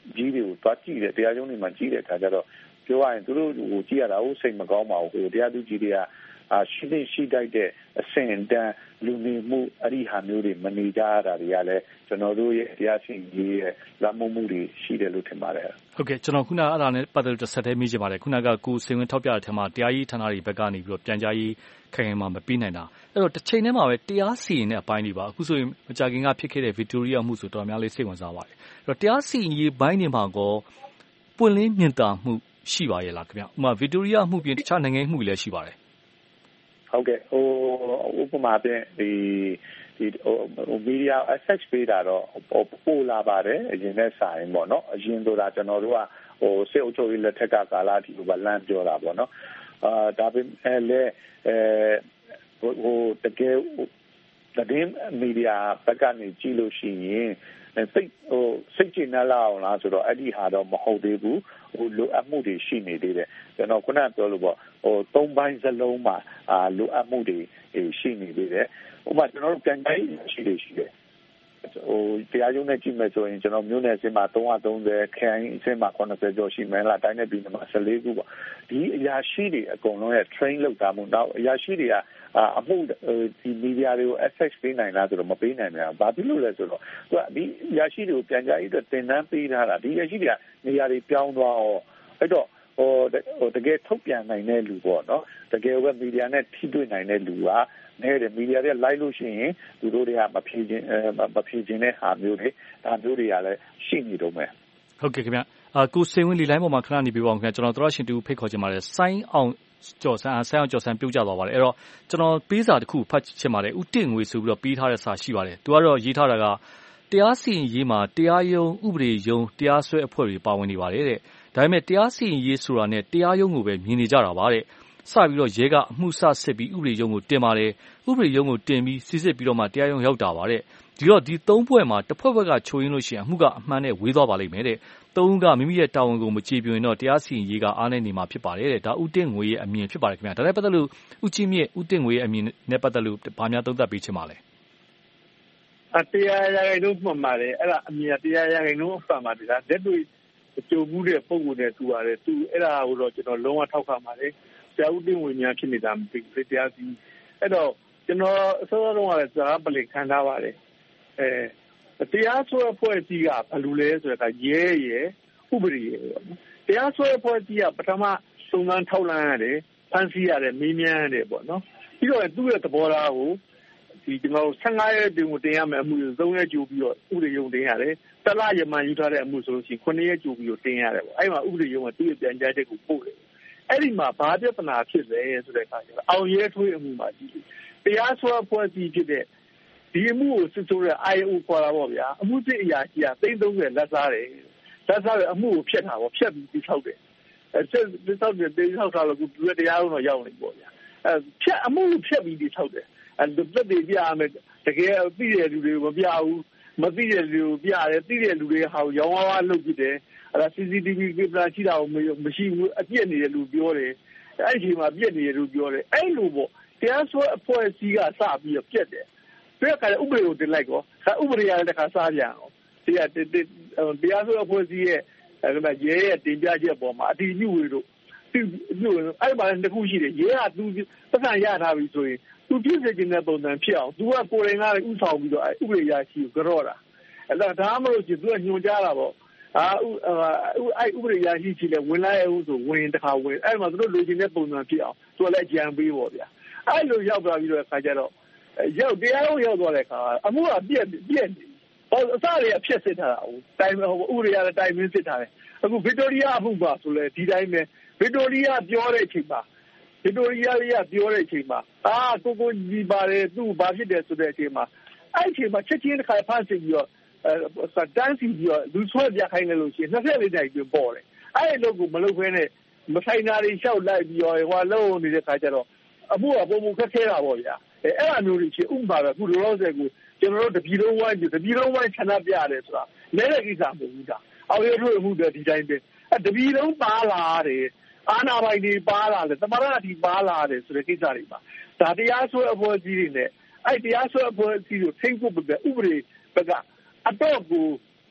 [SPEAKER 3] ကြီးတွေကိုသွားကြည့်တယ်တရားရုံးတွေမှာကြည့်တဲ့အခါကျတော့ပြောရရင်သူတို့ဟိုကြည့်ရတာဟိုစိတ်မကောင်းပါဘူးဟိုတရားသူကြီးတွေကအာရှိနေရှိတိုက်တဲ့အဆင့်တန်းလူနေမှုအရိဟာမျိုးတွေမနေကြရတာတွေကလည်းကျွန်တော်တို့ရဲ့တရားစီရင်ရေးရဲ့လမ်းမမှုတွေရှိတယ်လို့ထင်ပါတယ်
[SPEAKER 1] ဟုတ်ကဲ့ကျွန်တော်ခုနအဲ့ဒါနဲ့ပတ်သက်လို့ဆက်သေးမိချင်ပါတယ်ခုနကကိုစိန်ဝင်းထောက်ပြတဲ့ထက်မှာတရားရေးဌာနတွေဘက်ကနေပြီးတော့ပြန်ကြားရေးခိုင်ခိုင်မာမပြီးနိုင်တာအဲ့တော့တစ်ချိန်တည်းမှာပဲတရားစီရင်တဲ့အပိုင်းတွေပါအခုဆိုရင်မကြာခင်ကဖြစ်ခဲ့တဲ့ဗီတိုရီယာမှုဆိုတော်များလေးစိတ်ဝင်စားပါတယ်အဲ့တော့တရားစီရင်ရေးဘိုင်းတွေမှာကောပွင့်လင်းမြင်သာမှုရှိပါရဲ့လားခင်ဗျဥပမာဗီတိုရီယာမှုပြင်တခြားနိုင်ငံမှုတွေလည်းရှိပါတယ်
[SPEAKER 3] ဟုတ်ကဲ့ဟိုဥပမာပြင်ဒီဒီဟိုမီဒီယာ access ပေးတာတော့ပို့လာပါတယ်အရင်နဲ့ဆိုင်ပေါ့နော်အရင်တို့ကကျွန်တော်တို့ကဟိုစေအုပ်ချုပ်ရေးလက်ထက်ကကာလအထိဟိုဗလန်ပြောတာပေါ့နော်အာဒါပေမဲ့လည်းအဲဟိုတကယ်တကယ်မီဒီယာဘက်ကနေကြည့်လို့ရှိရင်စိတ်ဟိုစိတ်ကျဉ်းလာအောင်လားဆိုတော့အဲ့ဒီဟာတော့မဟုတ်သေးဘူးဟိုလိုအပ်မှုတွေရှိနေသေးတယ်ကျွန်တော်ခုနပြောလို့ပေါ့ဟိုသုံးပိုင်းစလုံးမှာအာလိုအပ်မှုတွေရှိနေသေးတယ်ဥပမာကျွန်တော်တို့ပြန်ကြည့်ရှိတယ်ရှိတယ်ဟိုတရားရုံးနဲ့ကြည့်မယ်ဆိုရင်ကျွန်တော်မြို့နယ်စင်မှာသုံးသုံးဆယ်ခရိုင်စင်မှာခုနှစ်ဆယ်ကျော်ရှိမယ်လားတိုင်းနယ်ပြည်နယ်မှာဆယ်လေးခုပေါ့ဒီအရာရှိတွေအကုန်လုံးရဲ့ train လုပ်တာမို့တော့အရာရှိတွေကအမှုဒီမီဒီယာတွေကို access ပေးနိုင်လားဆိုတော့မပေးနိုင်ဘူး။ဘာဖြစ်လို့လဲဆိုတော့သူကဒီရရှိတွေကိုပြန်ကြားရေးအတွက်တင်နန်းပေးထားတာဒီရရှိတွေကနေရာတွေပြောင်းသွားအောင်အဲ့တော့ဟိုဟိုတကယ်ထုတ်ပြန်နိုင်တဲ့လူပေါ့နော်တကယ်ပဲမီဒီယာနဲ့ထိတွေ့နိုင်တဲ့လူကနဲ့မီဒီယာတွေလိုက်လို့ရှိရင်သူတို့တွေကမဖြေခြင်းမဖြေခြင်းတဲ့ဟာမျိုးတွေဒါမျိုးတွေကလည်းရှိနေတော့မယ်
[SPEAKER 1] ဟုတ်ကဲ့ခင်ဗျအာကိုစိန်ဝင်းလီလိုင်းပေါ်မှာခဏနေပြပါအောင်ခင်ဗျကျွန်တော်တို့ရှင်တူဖိတ်ခေါ်ချင်ပါတယ်ဆိုင်းအောင်ကျော်ဆန်းဆိုင်းအောင်ကျော်ဆန်းပြုတ်ကြသွားပါတယ်အဲ့တော့ကျွန်တော်ပေးစာတစ်ခုဖတ်ချင်ပါတယ်ဦးတင့်ငွေဆိုပြီးတော့ပေးထားတဲ့စာရှိပါတယ်သူကတော့ရေးထားတာကတရားစီရင်ရေးမှာတရားရုံးဥပဒေရုံးတရားစွဲအဖွဲ့တွေပါဝင်နေပါတယ်တဲ့ဒါပေမဲ့တရားစီရင်ရေးဆိုတာနဲ့တရားရုံးကိုပဲမြင်နေကြတာပါတဲ့စပြီးတော့ရဲကအမှုဆစစ်ပြီးဥပဒေရုံးကိုတင်ပါတယ်ဥပဒေရုံးကိုတင်ပြီးစစ်စစ်ပြီးတော့မှတရားရုံးရောက်တာပါတဲ့ဒီတော့ဒီသုံးဖွဲ့မှာတစ်ဖွဲ့ဘက်ကချိုးရင်းလို့ရှိရင်အမှုကအမှန်နဲ့ဝေးသွားပါလိမ့်မယ်တဲ့သုံးကမိမိရဲ့တာဝန်ကိုမကျေပြွင်တော့တရားစီရင်ရေးကအားနည်းနေမှာဖြစ်ပါတယ်တဲ့ဒါဦးတင့်ငွေရဲ့အမြင်ဖြစ်ပါတယ်ခင်ဗျာဒါနဲ့ပတ်သက်လို့ဦးကြီးမြင့်ဦးတင့်ငွေရဲ့အမြင်နဲ့ပတ်သက်လို့ဘာများသုံးသပ်ပေးချင်ပါလဲ
[SPEAKER 9] အတရားရရင်တော့မှန်ပါတယ်အဲ့ဒါအမြင်တရားရရင်တော့မှန်ပါတယ်ဒါလက်တွေ့ကြုံမှုတဲ့ပုံကိုနဲ့တူပါတယ်သူအဲ့ဒါကိုတော့ကျွန်တော်လုံးဝထောက်ခံပါတယ်ဆရာဦးတင့်ငွေများဖြစ်နေတာမသိဘူးတရားစီအဲ့တော့ကျွန်တော်အစောဆုံးကလည်းစကားပလင်ခံထားပါတယ်အဲတရားစွဲအဖွဲ့အစည်းကဘယ်လိုလဲဆိုတော့ရဲရဲဥပဒေရဲတရားစွဲအဖွဲ့အစည်းကပထမစုံစမ်းထောက်လှမ်းရတယ်ဖန်ဆီးရတယ်မေးမြန်းရတယ်ပေါ့နော်ပြီးတော့သူ့ရဲ့သဘောထားကိုဒီကျွန်တော်ဆယ်ငါးရက်တင်ကိုတင်ရမယ်အမှုသုံးရက်ကြိုပြီးတော့ဥပဒေရုံးတင်ရတယ်တလရမှန်ယူထားတဲ့အမှုဆိုလို့ရှိရင်ခုနှစ်ရက်ကြိုပြီးတော့တင်ရတယ်ပေါ့အဲ့မှာဥပဒေရုံးကသူ့ရဲ့ပြန်ကြားချက်ကိုပို့တယ်အဲ့ဒီမှာဘာပြဿနာဖြစ်လဲဆိုတဲ့အခါကျတော့အောင်ရဲထွေးအမှုမှာကြည့်တရားစွဲအဖွဲ့အစည်းဖြစ်တဲ့ဒီအမှုကိုစစ်ဆိုးတဲ့ I O ခေါ်တာပေါ့ဗျာအမှုစစ်အရာကြီးကသိန်းသုံးဆယ်လက်စားတယ်လက်စားတဲ့အမှုကိုဖျက်တာပေါ့ဖျက်ပြီးတိဆောက်တယ်အဲစစ်တိဆောက်တယ်တိဆောက်တာလို့သူကတရားရုံးတော့ရောက်နေပေါ့ဗျာအဲဖျက်အမှုကိုဖျက်ပြီးတိဆောက်တယ်အဲလက်တွေပြရမယ်တကယ်သိတဲ့လူတွေမပြဘူးမသိတဲ့လူတွေပြတယ်သိတဲ့လူတွေဟာရောင်းဝါးဝါးလုပ်ကြည့်တယ်အဲဒါ C C T V ကင်မရာရှိတာကိုမရှိဘူးအပြည့်နေတဲ့လူပြောတယ်အဲ့ဒီမှာပြည့်နေတယ်လူပြောတယ်အဲ့လိုပေါ့တရားစွဲအဖွဲ့အစည်းကစပြီးတော့ပြက်တယ်ပြက်ကလည်းဥပဒေကိုတင်လိုက်ကောဥပဒေရတဲ့ခါစားပြန်အောင်တရားတရားစွဲအဖွဲ့အစည်းရဲ့အဲ့ရဲရဲ့တင်ပြချက်ပေါ်မှာအတီးညှို့ဝေတို့သူညှို့အဲ့မှာတစ်ခုရှိတယ်ရဲကသူပတ်စံရထားပြီဆိုရင်သူပြည့်စုံခြင်းတဲ့ပုံစံဖြစ်အောင်သူကကိုယ်တိုင်ကဥဆောင်ပြီးတော့ဥပဒေရရှိကိုကြော့တာအဲ့ဒါဒါမှမဟုတ်သူကညွှန်ကြားတာပေါ့အာအဲ့ဥပဒေရရှိချီလဲဝင်လာရဦးဆိုဝင်တခါဝင်အဲ့မှာသူတို့လိုချင်တဲ့ပုံစံဖြစ်အောင်သူကလည်းကြံပေးပေါ့ဗျာအဲ့လိုရောက်သွားပြီးတော့ခါကြတော့ရောက်တရားရုံးရောက်သွားတဲ့ခါအမှုကပြက်ပြက်ဟောအစတွေအဖြစ်စစ်ထားတာဟိုတိုင်ဟိုဥပဒေရတဲ့တိုင်မင်းစစ်ထားတယ်အခုဗစ်တိုးရီယာအမှုပါဆိုလဲဒီတိုင်းပဲဗစ်တိုးရီယာပြောတဲ့အချိန်မှာဗစ်တိုးရီယာလေးကပြောတဲ့အချိန်မှာအာကိုကိုကြီးပါတယ်သူ့ဘာဖြစ်တယ်ဆိုတဲ့အချိန်မှာအဲ့အချိန်မှာချက်ချင်းတစ်ခါဖမ်းစစ်ပြီးတော့အဲတန်းစီပြီးတော့လူဆွဲပြခိုင်းတယ်လို့ရှိရင်နှစ်ဖက်လေးတိုင်ပြင်ပေါ်တယ်အဲ့လိုကိုမလုပ်ခဲနဲ့မဆိုင်တာတွေလျှောက်လိုက်ပြီးတော့ဟိုလုံးနေတဲ့ခါကျတော့အမှုကပုံပုံခက်ခဲတာပေါ့ဗျာအဲအဲ့အမျိုးတွေချင်းဥပမာပဲအခုလောလောဆယ်ကိုကျွန်တော်တို့တပြည်လုံးဝိုင်းတပြည်လုံးဝိုင်းခြံပြရတယ်ဆိုတာလဲတဲ့ကိစ္စမဟုတ်ဘူးဒါအောင်ရတို့မှုတွေဒီတိုင်းပဲအဲတပြည်လုံးပါလာတယ်အာနာပိုင်တွေပါလာတယ်သမရအထိပါလာတယ်ဆိုတဲ့ကိစ္စတွေပါဒါတရားစွဲအဖွဲ့အစည်းတွေနဲ့အဲ့တရားစွဲအဖွဲ့အစည်းကိုထိန်းဖို့ပဲဥပဒေဘက်ကအတော့ကို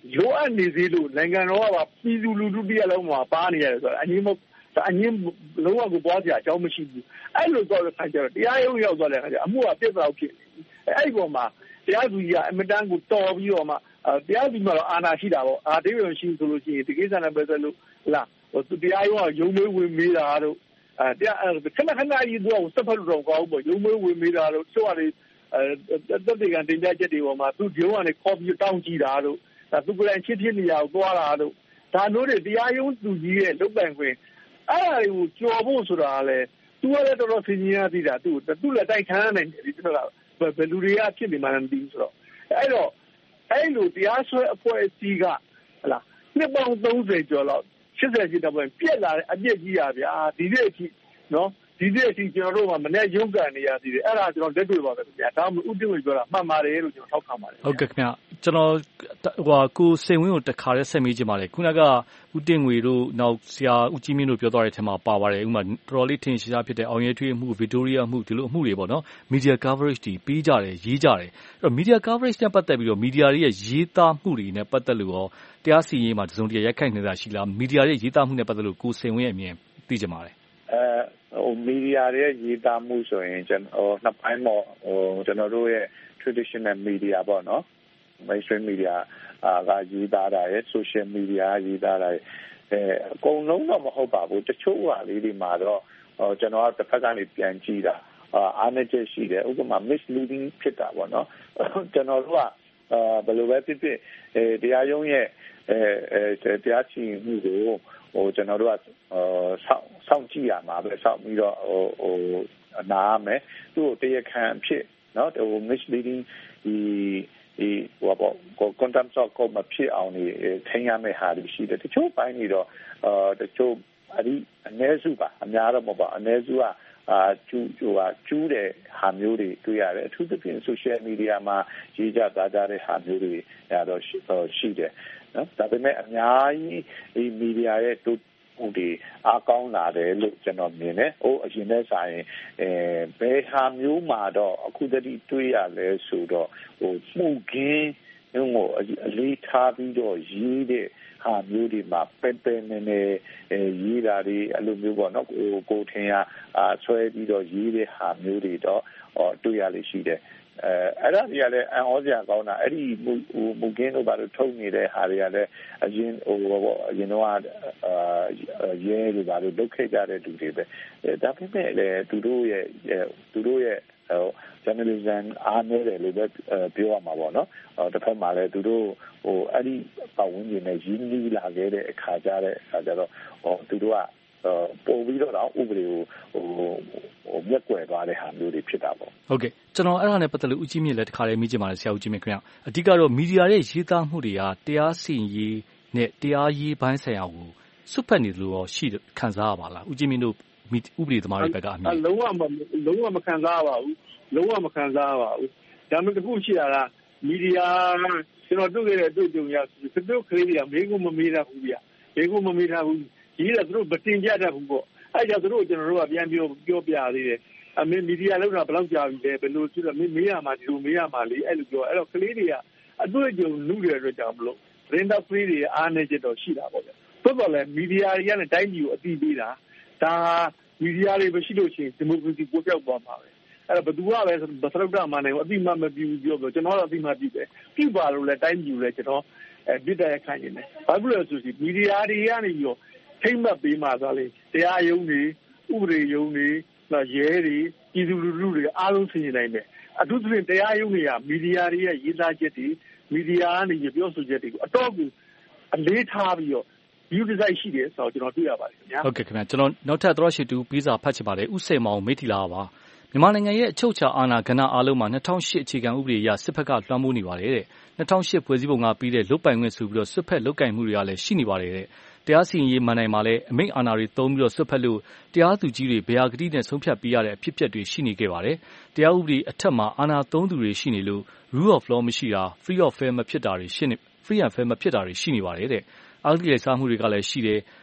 [SPEAKER 15] လိုအပ်နေသေးလို့နိုင်ငံတော်ကပါပြည်သူလူထုတရက်လုံးမှာပါနေရတယ်ဆိုတော့အငင်းမအငင်းလုံးဝကိုပွားစရာအကြောင်းမရှိဘူးအဲ့လိုတော့ခါကျတော့တရားရုံးရောက်သွားတဲ့ခါကျအမှုကပြတ်သွားဖြစ်အဲ့ဒီပေါ်မှာတရားသူကြီးကအမတန်းကိုတော်ပြီးတော့မှတရားသူကြီးမှာတော့အာဏာရှိတာပေါ့အာတိတ်ရုံရှိဆိုလို့ရှိရင်ဒီကိစ္စနဲ့ပတ်သက်လို့လားဟိုတရားရုံးကရုံးမေးဝင်မေးတာတို့အဲတရားခဏခဏကြီးတော့စက်ဖက်လို့တော့ကောင်းပေါ့ရုံးမေးဝင်မေးတာတို့ဆိုရတယ်အဲတက်တေကန်တင်ပြချက်တွေပေါ်မှာသူရုံးကနေခေါ်ပြီးတောင်းကြည့်တာတို့ဒါသူကိုယ်တိုင်ချစ်ဖြစ်နေရအောင်သွားတာတို့ဒါမျိုးတွေတရားရုံးသူကြီးရဲ့လုပ်ပိုင်ခွင့်အဲ့ဒါတွေကိုကြော်ဖို့ဆိုတာလေသူကလည်းတော်တော်ဆင်ញင်ရသေးတာသူသူလည်းတိုက်ခန်းနိုင်တယ်ဒီတော့ဘယ်လူတွေကဖြစ်နေမှန်းမသိဘူးဆိုတော့အဲ့တော့အဲ့လိုတရားစွဲအဖွဲ့အစည်းကဟလာနှစ်ပေါင်းသုံးဆယ်ကျော်လောက်ရှစ်ဆယ်ကျော်တော့ပြက်လာတဲ့အပြစ်ကြီးရဗျာဒီနေ့အထိနော်ဒီနေ့အထိကျွန်တော်တို့ကမနေ့ရုံးကန်နေရသေးတယ်အဲ့ဒါကျွန်တော်လက်တွေ့ပါပဲဗျာဒါမှမဟုတ်ဥတည်ဝင်ပြောတာမှန်ပါတယ်လို့ကျွန်တော်ထောက်ခံပါတယ်
[SPEAKER 1] ဟုတ်ကဲ့ခင်ဗျကျွန်တော်ဟိုကိုစိန်ဝင်းကိုတခါလဲဆက်မေးချင်ပါတယ်ခုနကဥတည်ငွေတို့နောက်ဆရာဦးကြီးမြင့်တို့ပြောသွားတဲ့အထက်မှာပါပါတယ်ဥပမာတော်တော်လေးထင်ရှားဖြစ်တဲ့အောင်ရဲထွေးအမှုဗီတိုရီယာအမှုဒီလိုအမှုတွေပေါ့နော် media coverage တွေပေးကြတယ်ရေးကြတယ်အဲ့တော့ media coverage နဲ့ပတ်သက်ပြီးတော့ media တွေရဲ့ရေးသားမှုတွေနဲ့ပတ်သက်လို့ရောတရားစီရင်မှာတစုံတရာရိုက်ခိုက်နေတာရှိလား media တွေရေးသားမှုနဲ့ပတ်သက်လို့ကိုစိန်ဝင်းရဲ့အမြင်သိချင်ပါတယ်
[SPEAKER 3] အဲဟို media ရဲ့ရေးသားမှုဆိုရင်ကျွန်တော်နှစ်ပိုင်းပေါ့ဟိုကျွန်တော်တို့ရဲ့ traditional media ပေါ့နော် mainstream media အာကရေးသားတာရဲ့ social media ရေးသားတာရဲ့အဲအကုန်လုံးတော့မဟုတ်ပါဘူးတချို့ဟာလေးတွေမှာတော့ဟိုကျွန်တော်ကတစ်ဖက်ကနေပြန်ကြည့်တာအာအားနည်းချက်ရှိတယ်ဥပမာ misleading ဖြစ်တာပေါ့နော်ကျွန်တော်တို့ကအာဘယ်လိုပဲဖြစ်ဖြစ်အဲတရားရုံးရဲ့အဲအဲတရားစီရင်မှုကိုဟိုကျွန်တော်တို့ကဆောက်ဆောက်ကြည့်ရမှာပဲဆောက်ပြီးတော့ဟိုဟိုနားမယ်သူ့ကိုတရားခံဖြစ်နော်ဟို misleading ဒီဒီဟိုပေါ့ကို contempt of court မဖြစ်အောင်နေထိန်းရမယ့်ဟာတွေရှိတယ်တချို့ပိုင်းတွေတော့အာတချို့အဲ့ဒီအ ਨੇ စုပါအများတော့မဟုတ်ပါအ ਨੇ စုကအာကျူးကျူးကကျူးတဲ့ဟာမျိုးတွေတွေ့ရတယ်အထူးသဖြင့် social media မှာရေးကြသားကြတဲ့ဟာမျိုးတွေရတော့ရှိတယ်နော်ဒါပေမဲ့အများကြီးဒီ media ရဲ့တူဟိုဒီအားကောင်းလာတယ်လို့ကျွန်တော်မြင်တယ်။ဟိုအရင်နဲ့ဆိုင်အဲဘယ်ဟာမျိုးမှာတော့အခုတည်းတွေ့ရလဲဆိုတော့ဟိုမှုကင်းဟိုအလေးထားပြီးတော့ရေးတဲ့ဟာမျိုးဒီမှာပဲပဲနေနေရေးတာတွေအဲ့လိုမျိုးပေါ့နော်ဟိုကိုထင်ရအာဆွဲပြီးတော့ရေးတဲ့ဟာမျိုးတွေတော့တွေ့ရလိမ့်ရှိတယ်အဲအဲ့ဒါတွေကလည်းအံ့ဩစရာကောင်းတာအဲ့ဒီဟိုမူကင်းတို့ဘာလို့ထုတ်နေတဲ့ဟာတွေကလည်းအရင်ဟိုပေါ့အရင်တော့အာရဲတွေဘာလို့လုတ်ခဲ့ကြတဲ့လူတွေပဲဒါပေမဲ့လည်းသူတို့ရဲ့သူတို့ရဲ့ဟို journalism အားနည်းတယ်လို့ပဲပြောရမှာပေါ့နော်တစ်ဖက်မှာလည်းသူတို့ဟိုအဲ့ဒီပတ်ဝန်းကျင်နဲ့ရင်းနှီးလာခဲ့တဲ့အခါကြတဲ့အခါကျတော့ဟိုသူတို့ကပို့ပြီးတော့ဥပဒေကိုဟိုဟိုမြက်ကွယ်သွားတဲ့ဟာမျိုးတွေဖြစ်တာပေါ့
[SPEAKER 1] ဟုတ်ကဲ့ကျွန်တော်အဲ့ဒါနဲ့ပတ်သက်လို့ဦးကြီးမြင့်လည်းတခါလေးမိချင်ပါတယ်ဆရာဦးကြီးမြင့်ခင်ဗျအဓိကတော့မီဒီယာရဲ့ရေးသားမှုတွေကတရားစီရင်ရေးနဲ့တရားရေးပိုင်းဆိုင်ရာကိုစွတ်ဖက်နေလို့ရောရှိခံစားရပါလားဦးကြီးမြင့်တို့ဥပဒေသမားတွေဘက်ကအမြင်
[SPEAKER 15] လုံးဝမလုံးဝမခံစားရပါဘူးလုံးဝမခံစားရပါဘူးဒါမှမဟုတ်တစ်ခုရှိတာကမီဒီယာကျွန်တော်တွေ့ခဲ့တဲ့အတွေ့အကြုံရသူတို့ကလေးတွေကမေးခွန်းမမေးတတ်ဘူးဗျမေးခွန်းမမေးတတ်ဘူးရေးတာသူတို့မတင်ပြတတ်ဘူးပေါ့အဲ့ကြောင့်သူတို့ကျွန်တော်တို့ကပြန်ပြောပြောပြသေးတယ်အမေမီဒီယာလောက်တာဘယ်လောက်ကြာပြီလဲဘယ်လိုဖြစ်လဲမေးရမှာဒီလိုမေးရမှာလေအဲ့လိုပြောအဲ့တော့ကလေးတွေကအတွေ့အကြုံလူတွေအတွက်ကြောင့်မလို့ရင်တော့ကလေးတွေအားနေချက်တော့ရှိတာပေါ့ဗျသို့တော်လည်းမီဒီယာတွေကလည်းတိုင်းပြည်ကိုအသိပေးတာဒါမီဒီယာတွေမရှိလို့ရှိရင်ဒီမိုကရေစီကိုပြောက်သွားမှာပဲအဲ့တော့ဘယ်သူကပဲဘသရုပ်ကမှနိုင်ဘူးအတိမမပြူပြောပြောကျွန်တော်တော့အတိမပြူပဲပြပါလို့လဲတိုင်းပြည်ကိုလည်းကျွန်တော်အဲပြစ်တဲ့ခိုင်းနေတယ်ဘာဖြစ်လို့လဲဆိုရင်မီဒီယာတွေကနေပြီးတော့ထိမ့်မှတ်ပေးမှသာလေတရားရုံးတွေဥပဒေရုံးတွေနောက်ရဲတွေပြည်သူလူထုတွေအားလုံးဆင်ခြင်နိုင်တယ်အထူးသဖြင့်တရားရုံးတွေကမီဒီယာတွေရဲ့ရေးသားချက်တွေမီဒီယာကနေပြောဆိုချက်တွေကိုအတော့ကိုအလေးထားပြီးတော့view design ရှိတယ်ဆိုတော့ကျွန်တော်တွေ့ရပါတယ်ခင်ဗျာ
[SPEAKER 1] ဟုတ်ကဲ့ခင်ဗျာကျွန်တော်နောက်ထပ်သောရှိတူပေးစာဖတ်ချင်ပါတယ်ဥစိန်မောင်မိထီလာပါမြန်မာနိုင်ငံရဲ့အချုပ်အခြာအာဏာကဏ္ဍအားလုံးမှာ၂၀၀၈အခြေခံဥပဒေအရစစ်ဖက်ကလွှမ်းမိုးနေပါတယ်တဲ့၂၀၀၈ဖွဲ့စည်းပုံကပြီးတဲ့လုတ်ပိုင်ခွင့်ဆိုပြီးတော့စစ်ဖက်လုတ်ကင်မှုတွေကလည်းရှိနေပါတယ်တဲ့တရားစီရင်ရေးမှန်နိုင်မှာလဲအမိန့်အာဏာတွေသုံးပြီးတော့စစ်ဖက်လို့တရားသူကြီးတွေဘယ်ဟာဂတိနဲ့ဆုံးဖြတ်ပေးရတဲ့အဖြစ်အပျက်တွေရှိနေခဲ့ပါတယ်တရားဥပဒေအထက်မှာအာဏာသုံးသူတွေရှိနေလို့ rule of law မရှိတာ free of fair မဖြစ်တာတွေရှိနေ free and fair မဖြစ်တာတွေရှိနေပါတယ်တဲ့အဂတိလိုက်စားမှုတွေကလည်းရှိတယ်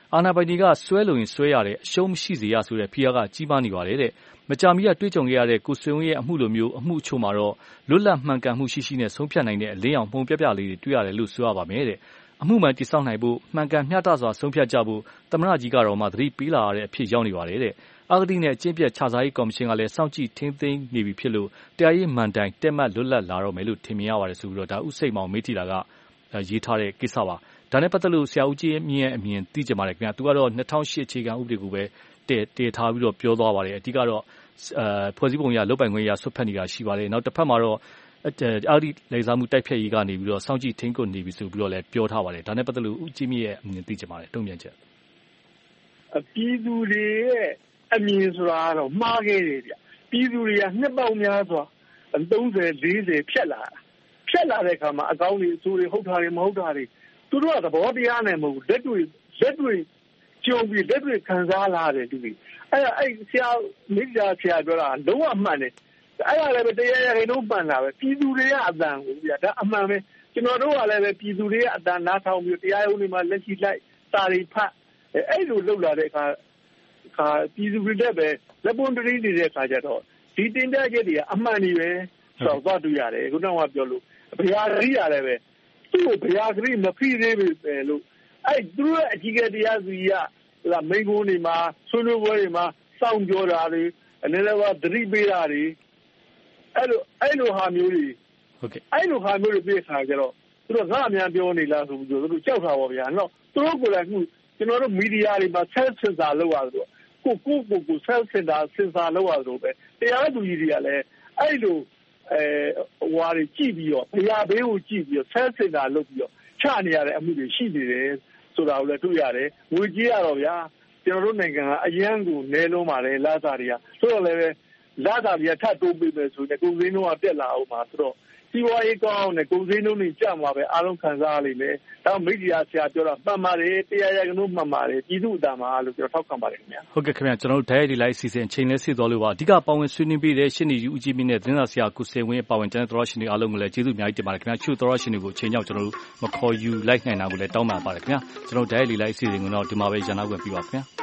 [SPEAKER 1] အာဏာပိုင်တွေကဆွဲလို့ရင်ဆွဲရတယ်အရှုံးမရှိစေရဆိုတဲ့ဖိအားကကြီးမားနေပါတယ်တဲ့မကြာမီကတွေ့ကြုံခဲ့ရတဲ့ကိုဆွေဝင်းရဲ့အမှုလိုမျိုးအမှုအချို့မှာတော့လွတ်လပ်မှန်ကန်မှုရှိရှိနဲ့ဆုံးဖြတ်နိုင်တဲ့အလင်းရောင်မှုံပြပြလေးတွေတွေ့ရတယ်လို့ဆိုရပါမယ်တဲ့အမှုမှန်တိစောက်နိုင်ဖို့မှန်ကန်မျှတစွာဆုံးဖြတ်ကြဖို့သမ္မတကြီးကတော့မှသတိပေးလာရတဲ့အဖြစ်ရောက်နေပါတယ်တဲ့အာဂတိနဲ့အကျင့်ပြတ်ခြစားရေးကော်မရှင်ကလည်းစောင့်ကြည့်ထိန်းသိမ်းနေပြီဖြစ်လို့တရားရေးမှန်တိုင်တက်မှတ်လွတ်လပ်လာတော့မယ်လို့ထင်မြင်ရပါတယ်ဆိုပြီးတော့ဒါဥစိတ်မောင်မေးထီတာကရေးထားတဲ့ကိစ္စပါဒါနဲ့ပတ်သက်လို့ဆရာဦးကြီးမြင့်ရဲ့အမြင်သိကြပါတယ်ခင်ဗျာသူကတော့၂၀၀၈အခြေခံဥပဒေကိုပဲတည်တည်ထားပြီးတော့ပြောသွားပါတယ်အဓိကတော့အဲဖွဲ့စည်းပုံရလုတ်ပိုင်ခွင့်ရဆွတ်ဖက်နေတာရှိပါတယ်နောက်တစ်ဖက်မှာတော့အာဂတိလေစားမှုတိုက်ဖျက်ရေးကနေပြီးတော့စောင့်ကြည့်ထိန်းကွပ်နေပြီဆိုပြီးတော့လည်းပြောထားပါတယ်ဒါနဲ့ပတ်သက်လို့ဦးကြီးမြင့်ရဲ့အမြင်သိကြပါတယ်တုံ့ပြန်ချက်
[SPEAKER 15] ပြည်သူတွေရဲ့အမြင်ဆိုတာတော့မှားခဲ့တယ်ဗျပြည်သူတွေကနှစ်ပေါင်းများစွာသုံးဆယ်လေးဆယ်ဖြတ်လာဖြတ်လာတဲ့အခါမှာအကောင်းတွေအဆိုးတွေဟုတ်တာတွေမဟုတ်တာတွေသူတို့ကသဘောတရားနဲ့မဟုတ်လက်တွေ့လက်တွေ့ကြုံပြီးလက်တွေ့ခံစားလာတယ်သူတွေအဲ့ဒါအဲ့ဆရာမိသားဆရာပြောတာလုံးဝမှန်တယ်အဲ့ဒါလည်းပဲတရားရရင်တော့မှန်တာပဲပြည်သူတွေကအတန်ကိုဗျဒါအမှန်ပဲကျွန်တော်တို့ကလည်းပဲပြည်သူတွေကအတန်နားထောင်ပြီးတရားရုံးတွေမှာလက်ရှိလိုက်စာတွေဖတ်အဲ့လိုလုပ်လာတဲ့အခါခါပြည်သူတွေလည်းပဲလက်ပွန်တရီးနေတဲ့အခါကျတော့ဒီတင်ပြချက်တွေကအမှန်ကြီးပဲဆိုတော့သွားတွေ့ရတယ်ခုနကပြောလို့ဘုရားကြီးရတယ်ပဲသူ့ကိုဘုရားကြီးမဖိသေးဘူးပဲလို့အဲ့သူတို့ရဲ့အကြီးကတရားစီကလာမိန်ကုန်းတွေမှာဆွေးနွေးပွဲတွေမှာစောင့်ပြောတာတွေအနေနဲ့ကသတိပေးတာတွေအဲ့လိုအဲ့လိုဟာမျိုးတွေ
[SPEAKER 1] ဟုတ်ကဲ့
[SPEAKER 15] အဲ့လိုဟာမျိုးတွေပြခါကြတော့သူတို့ငါအများပြောနေလားဆိုပြီးတော့သူတို့ကြောက်တာပါဗျာနော်သူတို့ကိုယ်လည်းခုကျွန်တော်တို့မီဒီယာတွေမှာ self censor လုပ်ရဆိုကိုကိုကိုကို self censor censor လုပ်ရဆိုပဲတရားသူကြီးတွေကလည်းအဲ့လိုအဲဟွာတွေကြည့်ပြီးတော့ဘုရားဘေးကိုကြည့်ပြီးတော့ self censor လုပ်ပြီးတော့ချနေရတဲ့အမှုတွေရှိနေတယ်ဆိုတာကိုလည်းတွေ့ရတယ်ငွေကြေးရတော့ဗျာကျွန်တော်တို့နိုင်ငံကအရန်ကိုနဲလုံးပါတယ်လာစာတွေကဆိုတော့လည်းလာစာတွေကထပ်တိုးပေးမယ်ဆိုရင်ကုန်စည်နှုန်းကတက်လာအောင်ပါဆိုတော့စီးပွားရေးကောင်းနဲ့ကုန်စည်နှုန်းတွေကျမှာပဲအားလုံးခံစားရလိမ့်မယ်။ဒါမိဒီယာဆရာပြောတာမှန်ပါတယ်တရားရကနှုတ်မှန်ပါတယ်ပြည်သူ့အတန်ပါလို့ကျွန်တော်ထောက်ခံပါတယ်ခင်ဗျာ
[SPEAKER 1] ။ဟုတ်ကဲ့ခင်ဗျာကျွန်တော်တို့ဓာတ်ရိုက်ဒီလိုက်အစီအစဉ်ချိန်လဲစစ်တော်လို့ပါအဓိကပါဝင်ဆွေးနွေးပေးတဲ့ရှင်းနေဦးကြီးမြင့်နဲ့သတင်းစာဆရာကိုစေဝင်းပါဝင်တဲ့သောရရှင်တွေအားလုံးကိုလည်းကျေးဇူးအများကြီးတင်ပါတယ်ခင်ဗျာ။ချို့သောရရှင်တွေကိုချိန်ကြောက်ကျွန်တော်တို့မခေါ်ယူလိုက်နိုင်တာကိုလည်းတောင်းပန်ပါတယ်ခင်ဗျာ။ကျွန်တော်တို့ဓာတ်ရိုက်ဒီလိုက်အစီအစဉ်ကိုတော့ဒီမှာပဲရန်နာခွင့်ပြုပါခင်ဗျာ။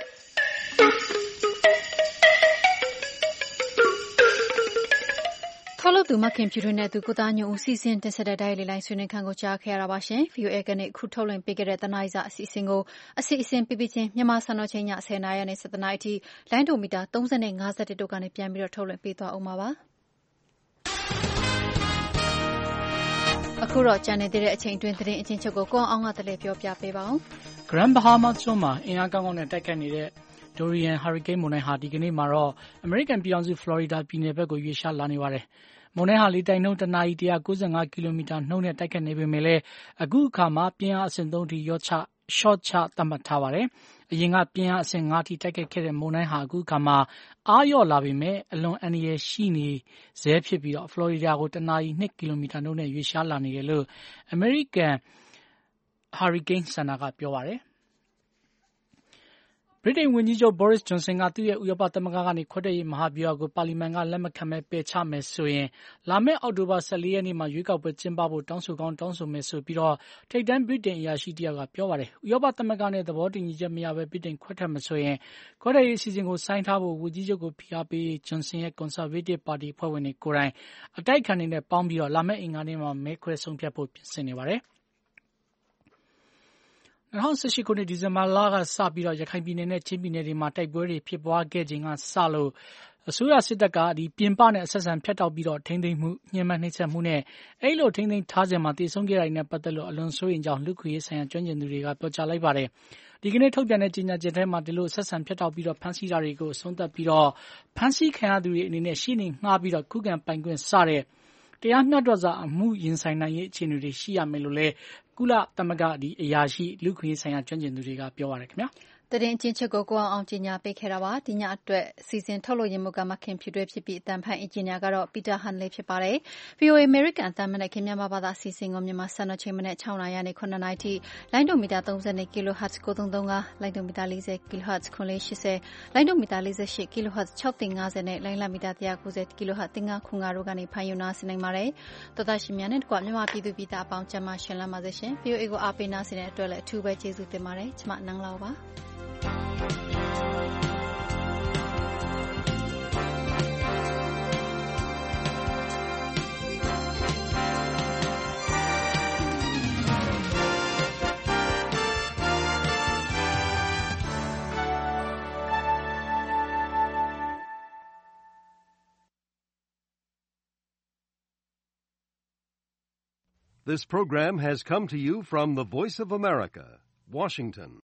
[SPEAKER 2] ထောက်လုပ်သူမခင်ဖြူထွေးနဲ့သူကိုသားညွန့်ဦးစီစဉ်တင်ဆက်တဲ့ဓာတ်ရိုက်လေးလိုင်းဆွေးနွေးခန်းကိုကြားခဲ့ရတာပါရှင် ဗွီအိုအေ ကနေအခုထုတ်လွှင့်ပေးခဲ့တဲ့တနားရီစာအစီအစဉ်ကိုအစီအစဉ်ပြပြချင်းမြန်မာစံတော်ချိန်ညဆယ်နာရီနဲ့ဆယ်နာရီအထိလိုင်းဒိုမီတာသုံးနဲ့၅၁တို့ကနေပြန်ပြီးတော့ထုတ်လွှင့်ပေးသွားအောင်ပါအခုတော့ကြံနေသေးတဲ့အချိန်အတွင်းသတင်းအချင်းချုပ်ကိုကိုအောင်ကတည်းပြောပြပေးပါဦး
[SPEAKER 4] Grand Bahama ကျွန်းမှာအင်အားကောင်းကောင်းနဲ့တိုက်ခတ်နေတဲ့Dorian Hurricane မုန်တိုင်းဟာဒီကနေ့မှာတော့အမေရိကန်ပြည်ထောင်စုဖလော်ရီဒါပြည်နယ်ဘက်ကိုရွေ့လျားလာနေပါတယ်။မုန်တိုင်းဟာလေတိုက်နှုန်းတနာရီ၁၉၅ကီလိုမီတာနှုန်းနဲ့တိုက်ခတ်နေပေမဲ့လည်းအခုအခါမှာပြင်းအားအဆင့်သုံးထိရော့ချ short ချသတ်မှတ်ထားပါတယ်။အရင်ကပြင်းအားအဆင့်၅ထိတိုက်ခတ်ခဲ့တဲ့မုန်တိုင်းဟာအခုအခါမှာအားလျော့လာပေမဲ့အလွန်အန္တရာယ်ရှိနေဆဲဖြစ်ပြီးတော့ဖလော်ရီဒါကိုတနာရီ၂ကီလိုမီတာနှုန်းနဲ့ရွေ့လျားလာနေတယ်လို့အမေရိကန် Hurricane Center ကပြောပါတယ်။ဗြိတိန်ဝန်ကြီးချုပ် Boris Johnson ကသူ့ရဲ့ဥရောပသမဂ္ဂကနေခွဲထွက်ရေးမဟာဗျူဟာကိုပါလီမန်ကလက်မခံဘဲပယ်ချမယ်ဆိုရင်လာမယ့်အောက်တိုဘာ၁၄ရက်နေ့မှာရွေးကောက်ပွဲကျင်းပဖို့တောင်းဆိုကောင်းတောင်းဆိုမယ်ဆိုပြီးတော့ထိပ်တန်းဗြိတိန်အရာရှိတယောက်ကပြောပါတယ်။ဥရောပသမဂ္ဂနဲ့သဘောတူညီချက်မရဘဲဗြိတိန်ခွဲထွက်မယ်ဆိုရင်ခွဲထွက်ရေးအစီအစဉ်ကိုဆိုင်းထားဖို့ဝန်ကြီးချုပ်ကိုဖိအားပေး Johnson ရဲ့ Conservative ပါတီအဖွဲ့ဝင်တွေကိုယ်တိုင်အတိုက်အခံတွေနဲ့ပေါင်းပြီးတော့လာမယ့်အင်္ဂါနေ့မှာမဲခွဲဆုံးဖြတ်ဖို့ပြင်ဆင်နေပါတယ်။၂၀၁၈ခုနှစ်ဒီဇင်ဘာလကစပြီးတော့ရခိုင်ပြည်နယ်နဲ့ချင်းပြည်နယ်တွေမှာတိုက်ပွဲတွေဖြစ်ပွားခဲ့ချိန်ကစလို့အစိုးရစစ်တပ်ကဒီပြင်ပနဲ့အဆက်ဆံဖြတ်တောက်ပြီးတော့ထိန်းသိမ်းမှုညှဉ်းပန်းနှိပ်စက်မှုနဲ့အဲ့လိုထိန်းသိမ်းထားစဉ်မှာတည်ဆုံခဲ့တာနဲ့ပတ်သက်လို့အလွန်စိုးရိမ်ကြောင်းလူခွေရေးဆိုင်ရာကျွမ်းကျင်သူတွေကပြောကြားလိုက်ပါတယ်။ဒီကနေ့ထုတ်ပြန်တဲ့ကြေညာချက်ထဲမှာဒီလိုဆက်ဆံဖြတ်တောက်ပြီးတော့ဖမ်းဆီးတာတွေကိုအဆုံးသတ်ပြီးတော့ဖမ်းဆီးခံရသူတွေအနေနဲ့ရှေ့နေငှားပြီးတော့ခုခံပိုင်ခွင့်စတဲ့တရားမျှတစွာအမှုရင်ဆိုင်နိုင်ရေးအခြေအနေတွေရှိရမယ်လို့လည်းကုလသမဂ္ဂဒီအရာရှိလူခွေရေးဆိုင်ရာကျွမ်းကျင်သူတွေကပြောပါတယ်ခင်ဗျာ။
[SPEAKER 2] သတင်းအကျဉ်းချုပ်ကိုကိုအောင်အောင်ကြီးညာပေးခဲ့တာပါဒီညအတွက်စီစဉ်ထုတ်လို့ရမှုကမခင်ဖြူတွေဖြစ်ပြီးအတန်ဖန်အင်ဂျင်နီယာကတော့ပီတာဟန်လေးဖြစ်ပါတယ် ဗီအိုအေ American အတန်မနဲ့ခင်များဘာသာစီစဉ်ကိုမြန်မာစံတော်ချိန်မနဲ့6နာရီနဲ့9နာရီထိလိုင်းဒိုမီတာ32 kHz 9335လိုင်းဒိုမီတာ40 kHz 9480လိုင်းဒိုမီတာ48 kHz 6350နဲ့လိုင်းလမီတာ190 kHz 3505တို့ကနေဖန်ယူနာဆင်နိုင်ပါတယ်တော်သားရှင်များနဲ့တကွမြန်မာပြည်သူပြည်သားအပေါင်းကျန်းမာရှင်လန်းပါစေရှင် ဗီအိုအေ ကိုအားပေးနာဆင်တဲ့အတွက်လည်းအထူးပဲကျေးဇူးတင်ပါတယ်ကျွန်မနန်းလောက်ပါ
[SPEAKER 5] This program has come to you from the Voice of America, Washington.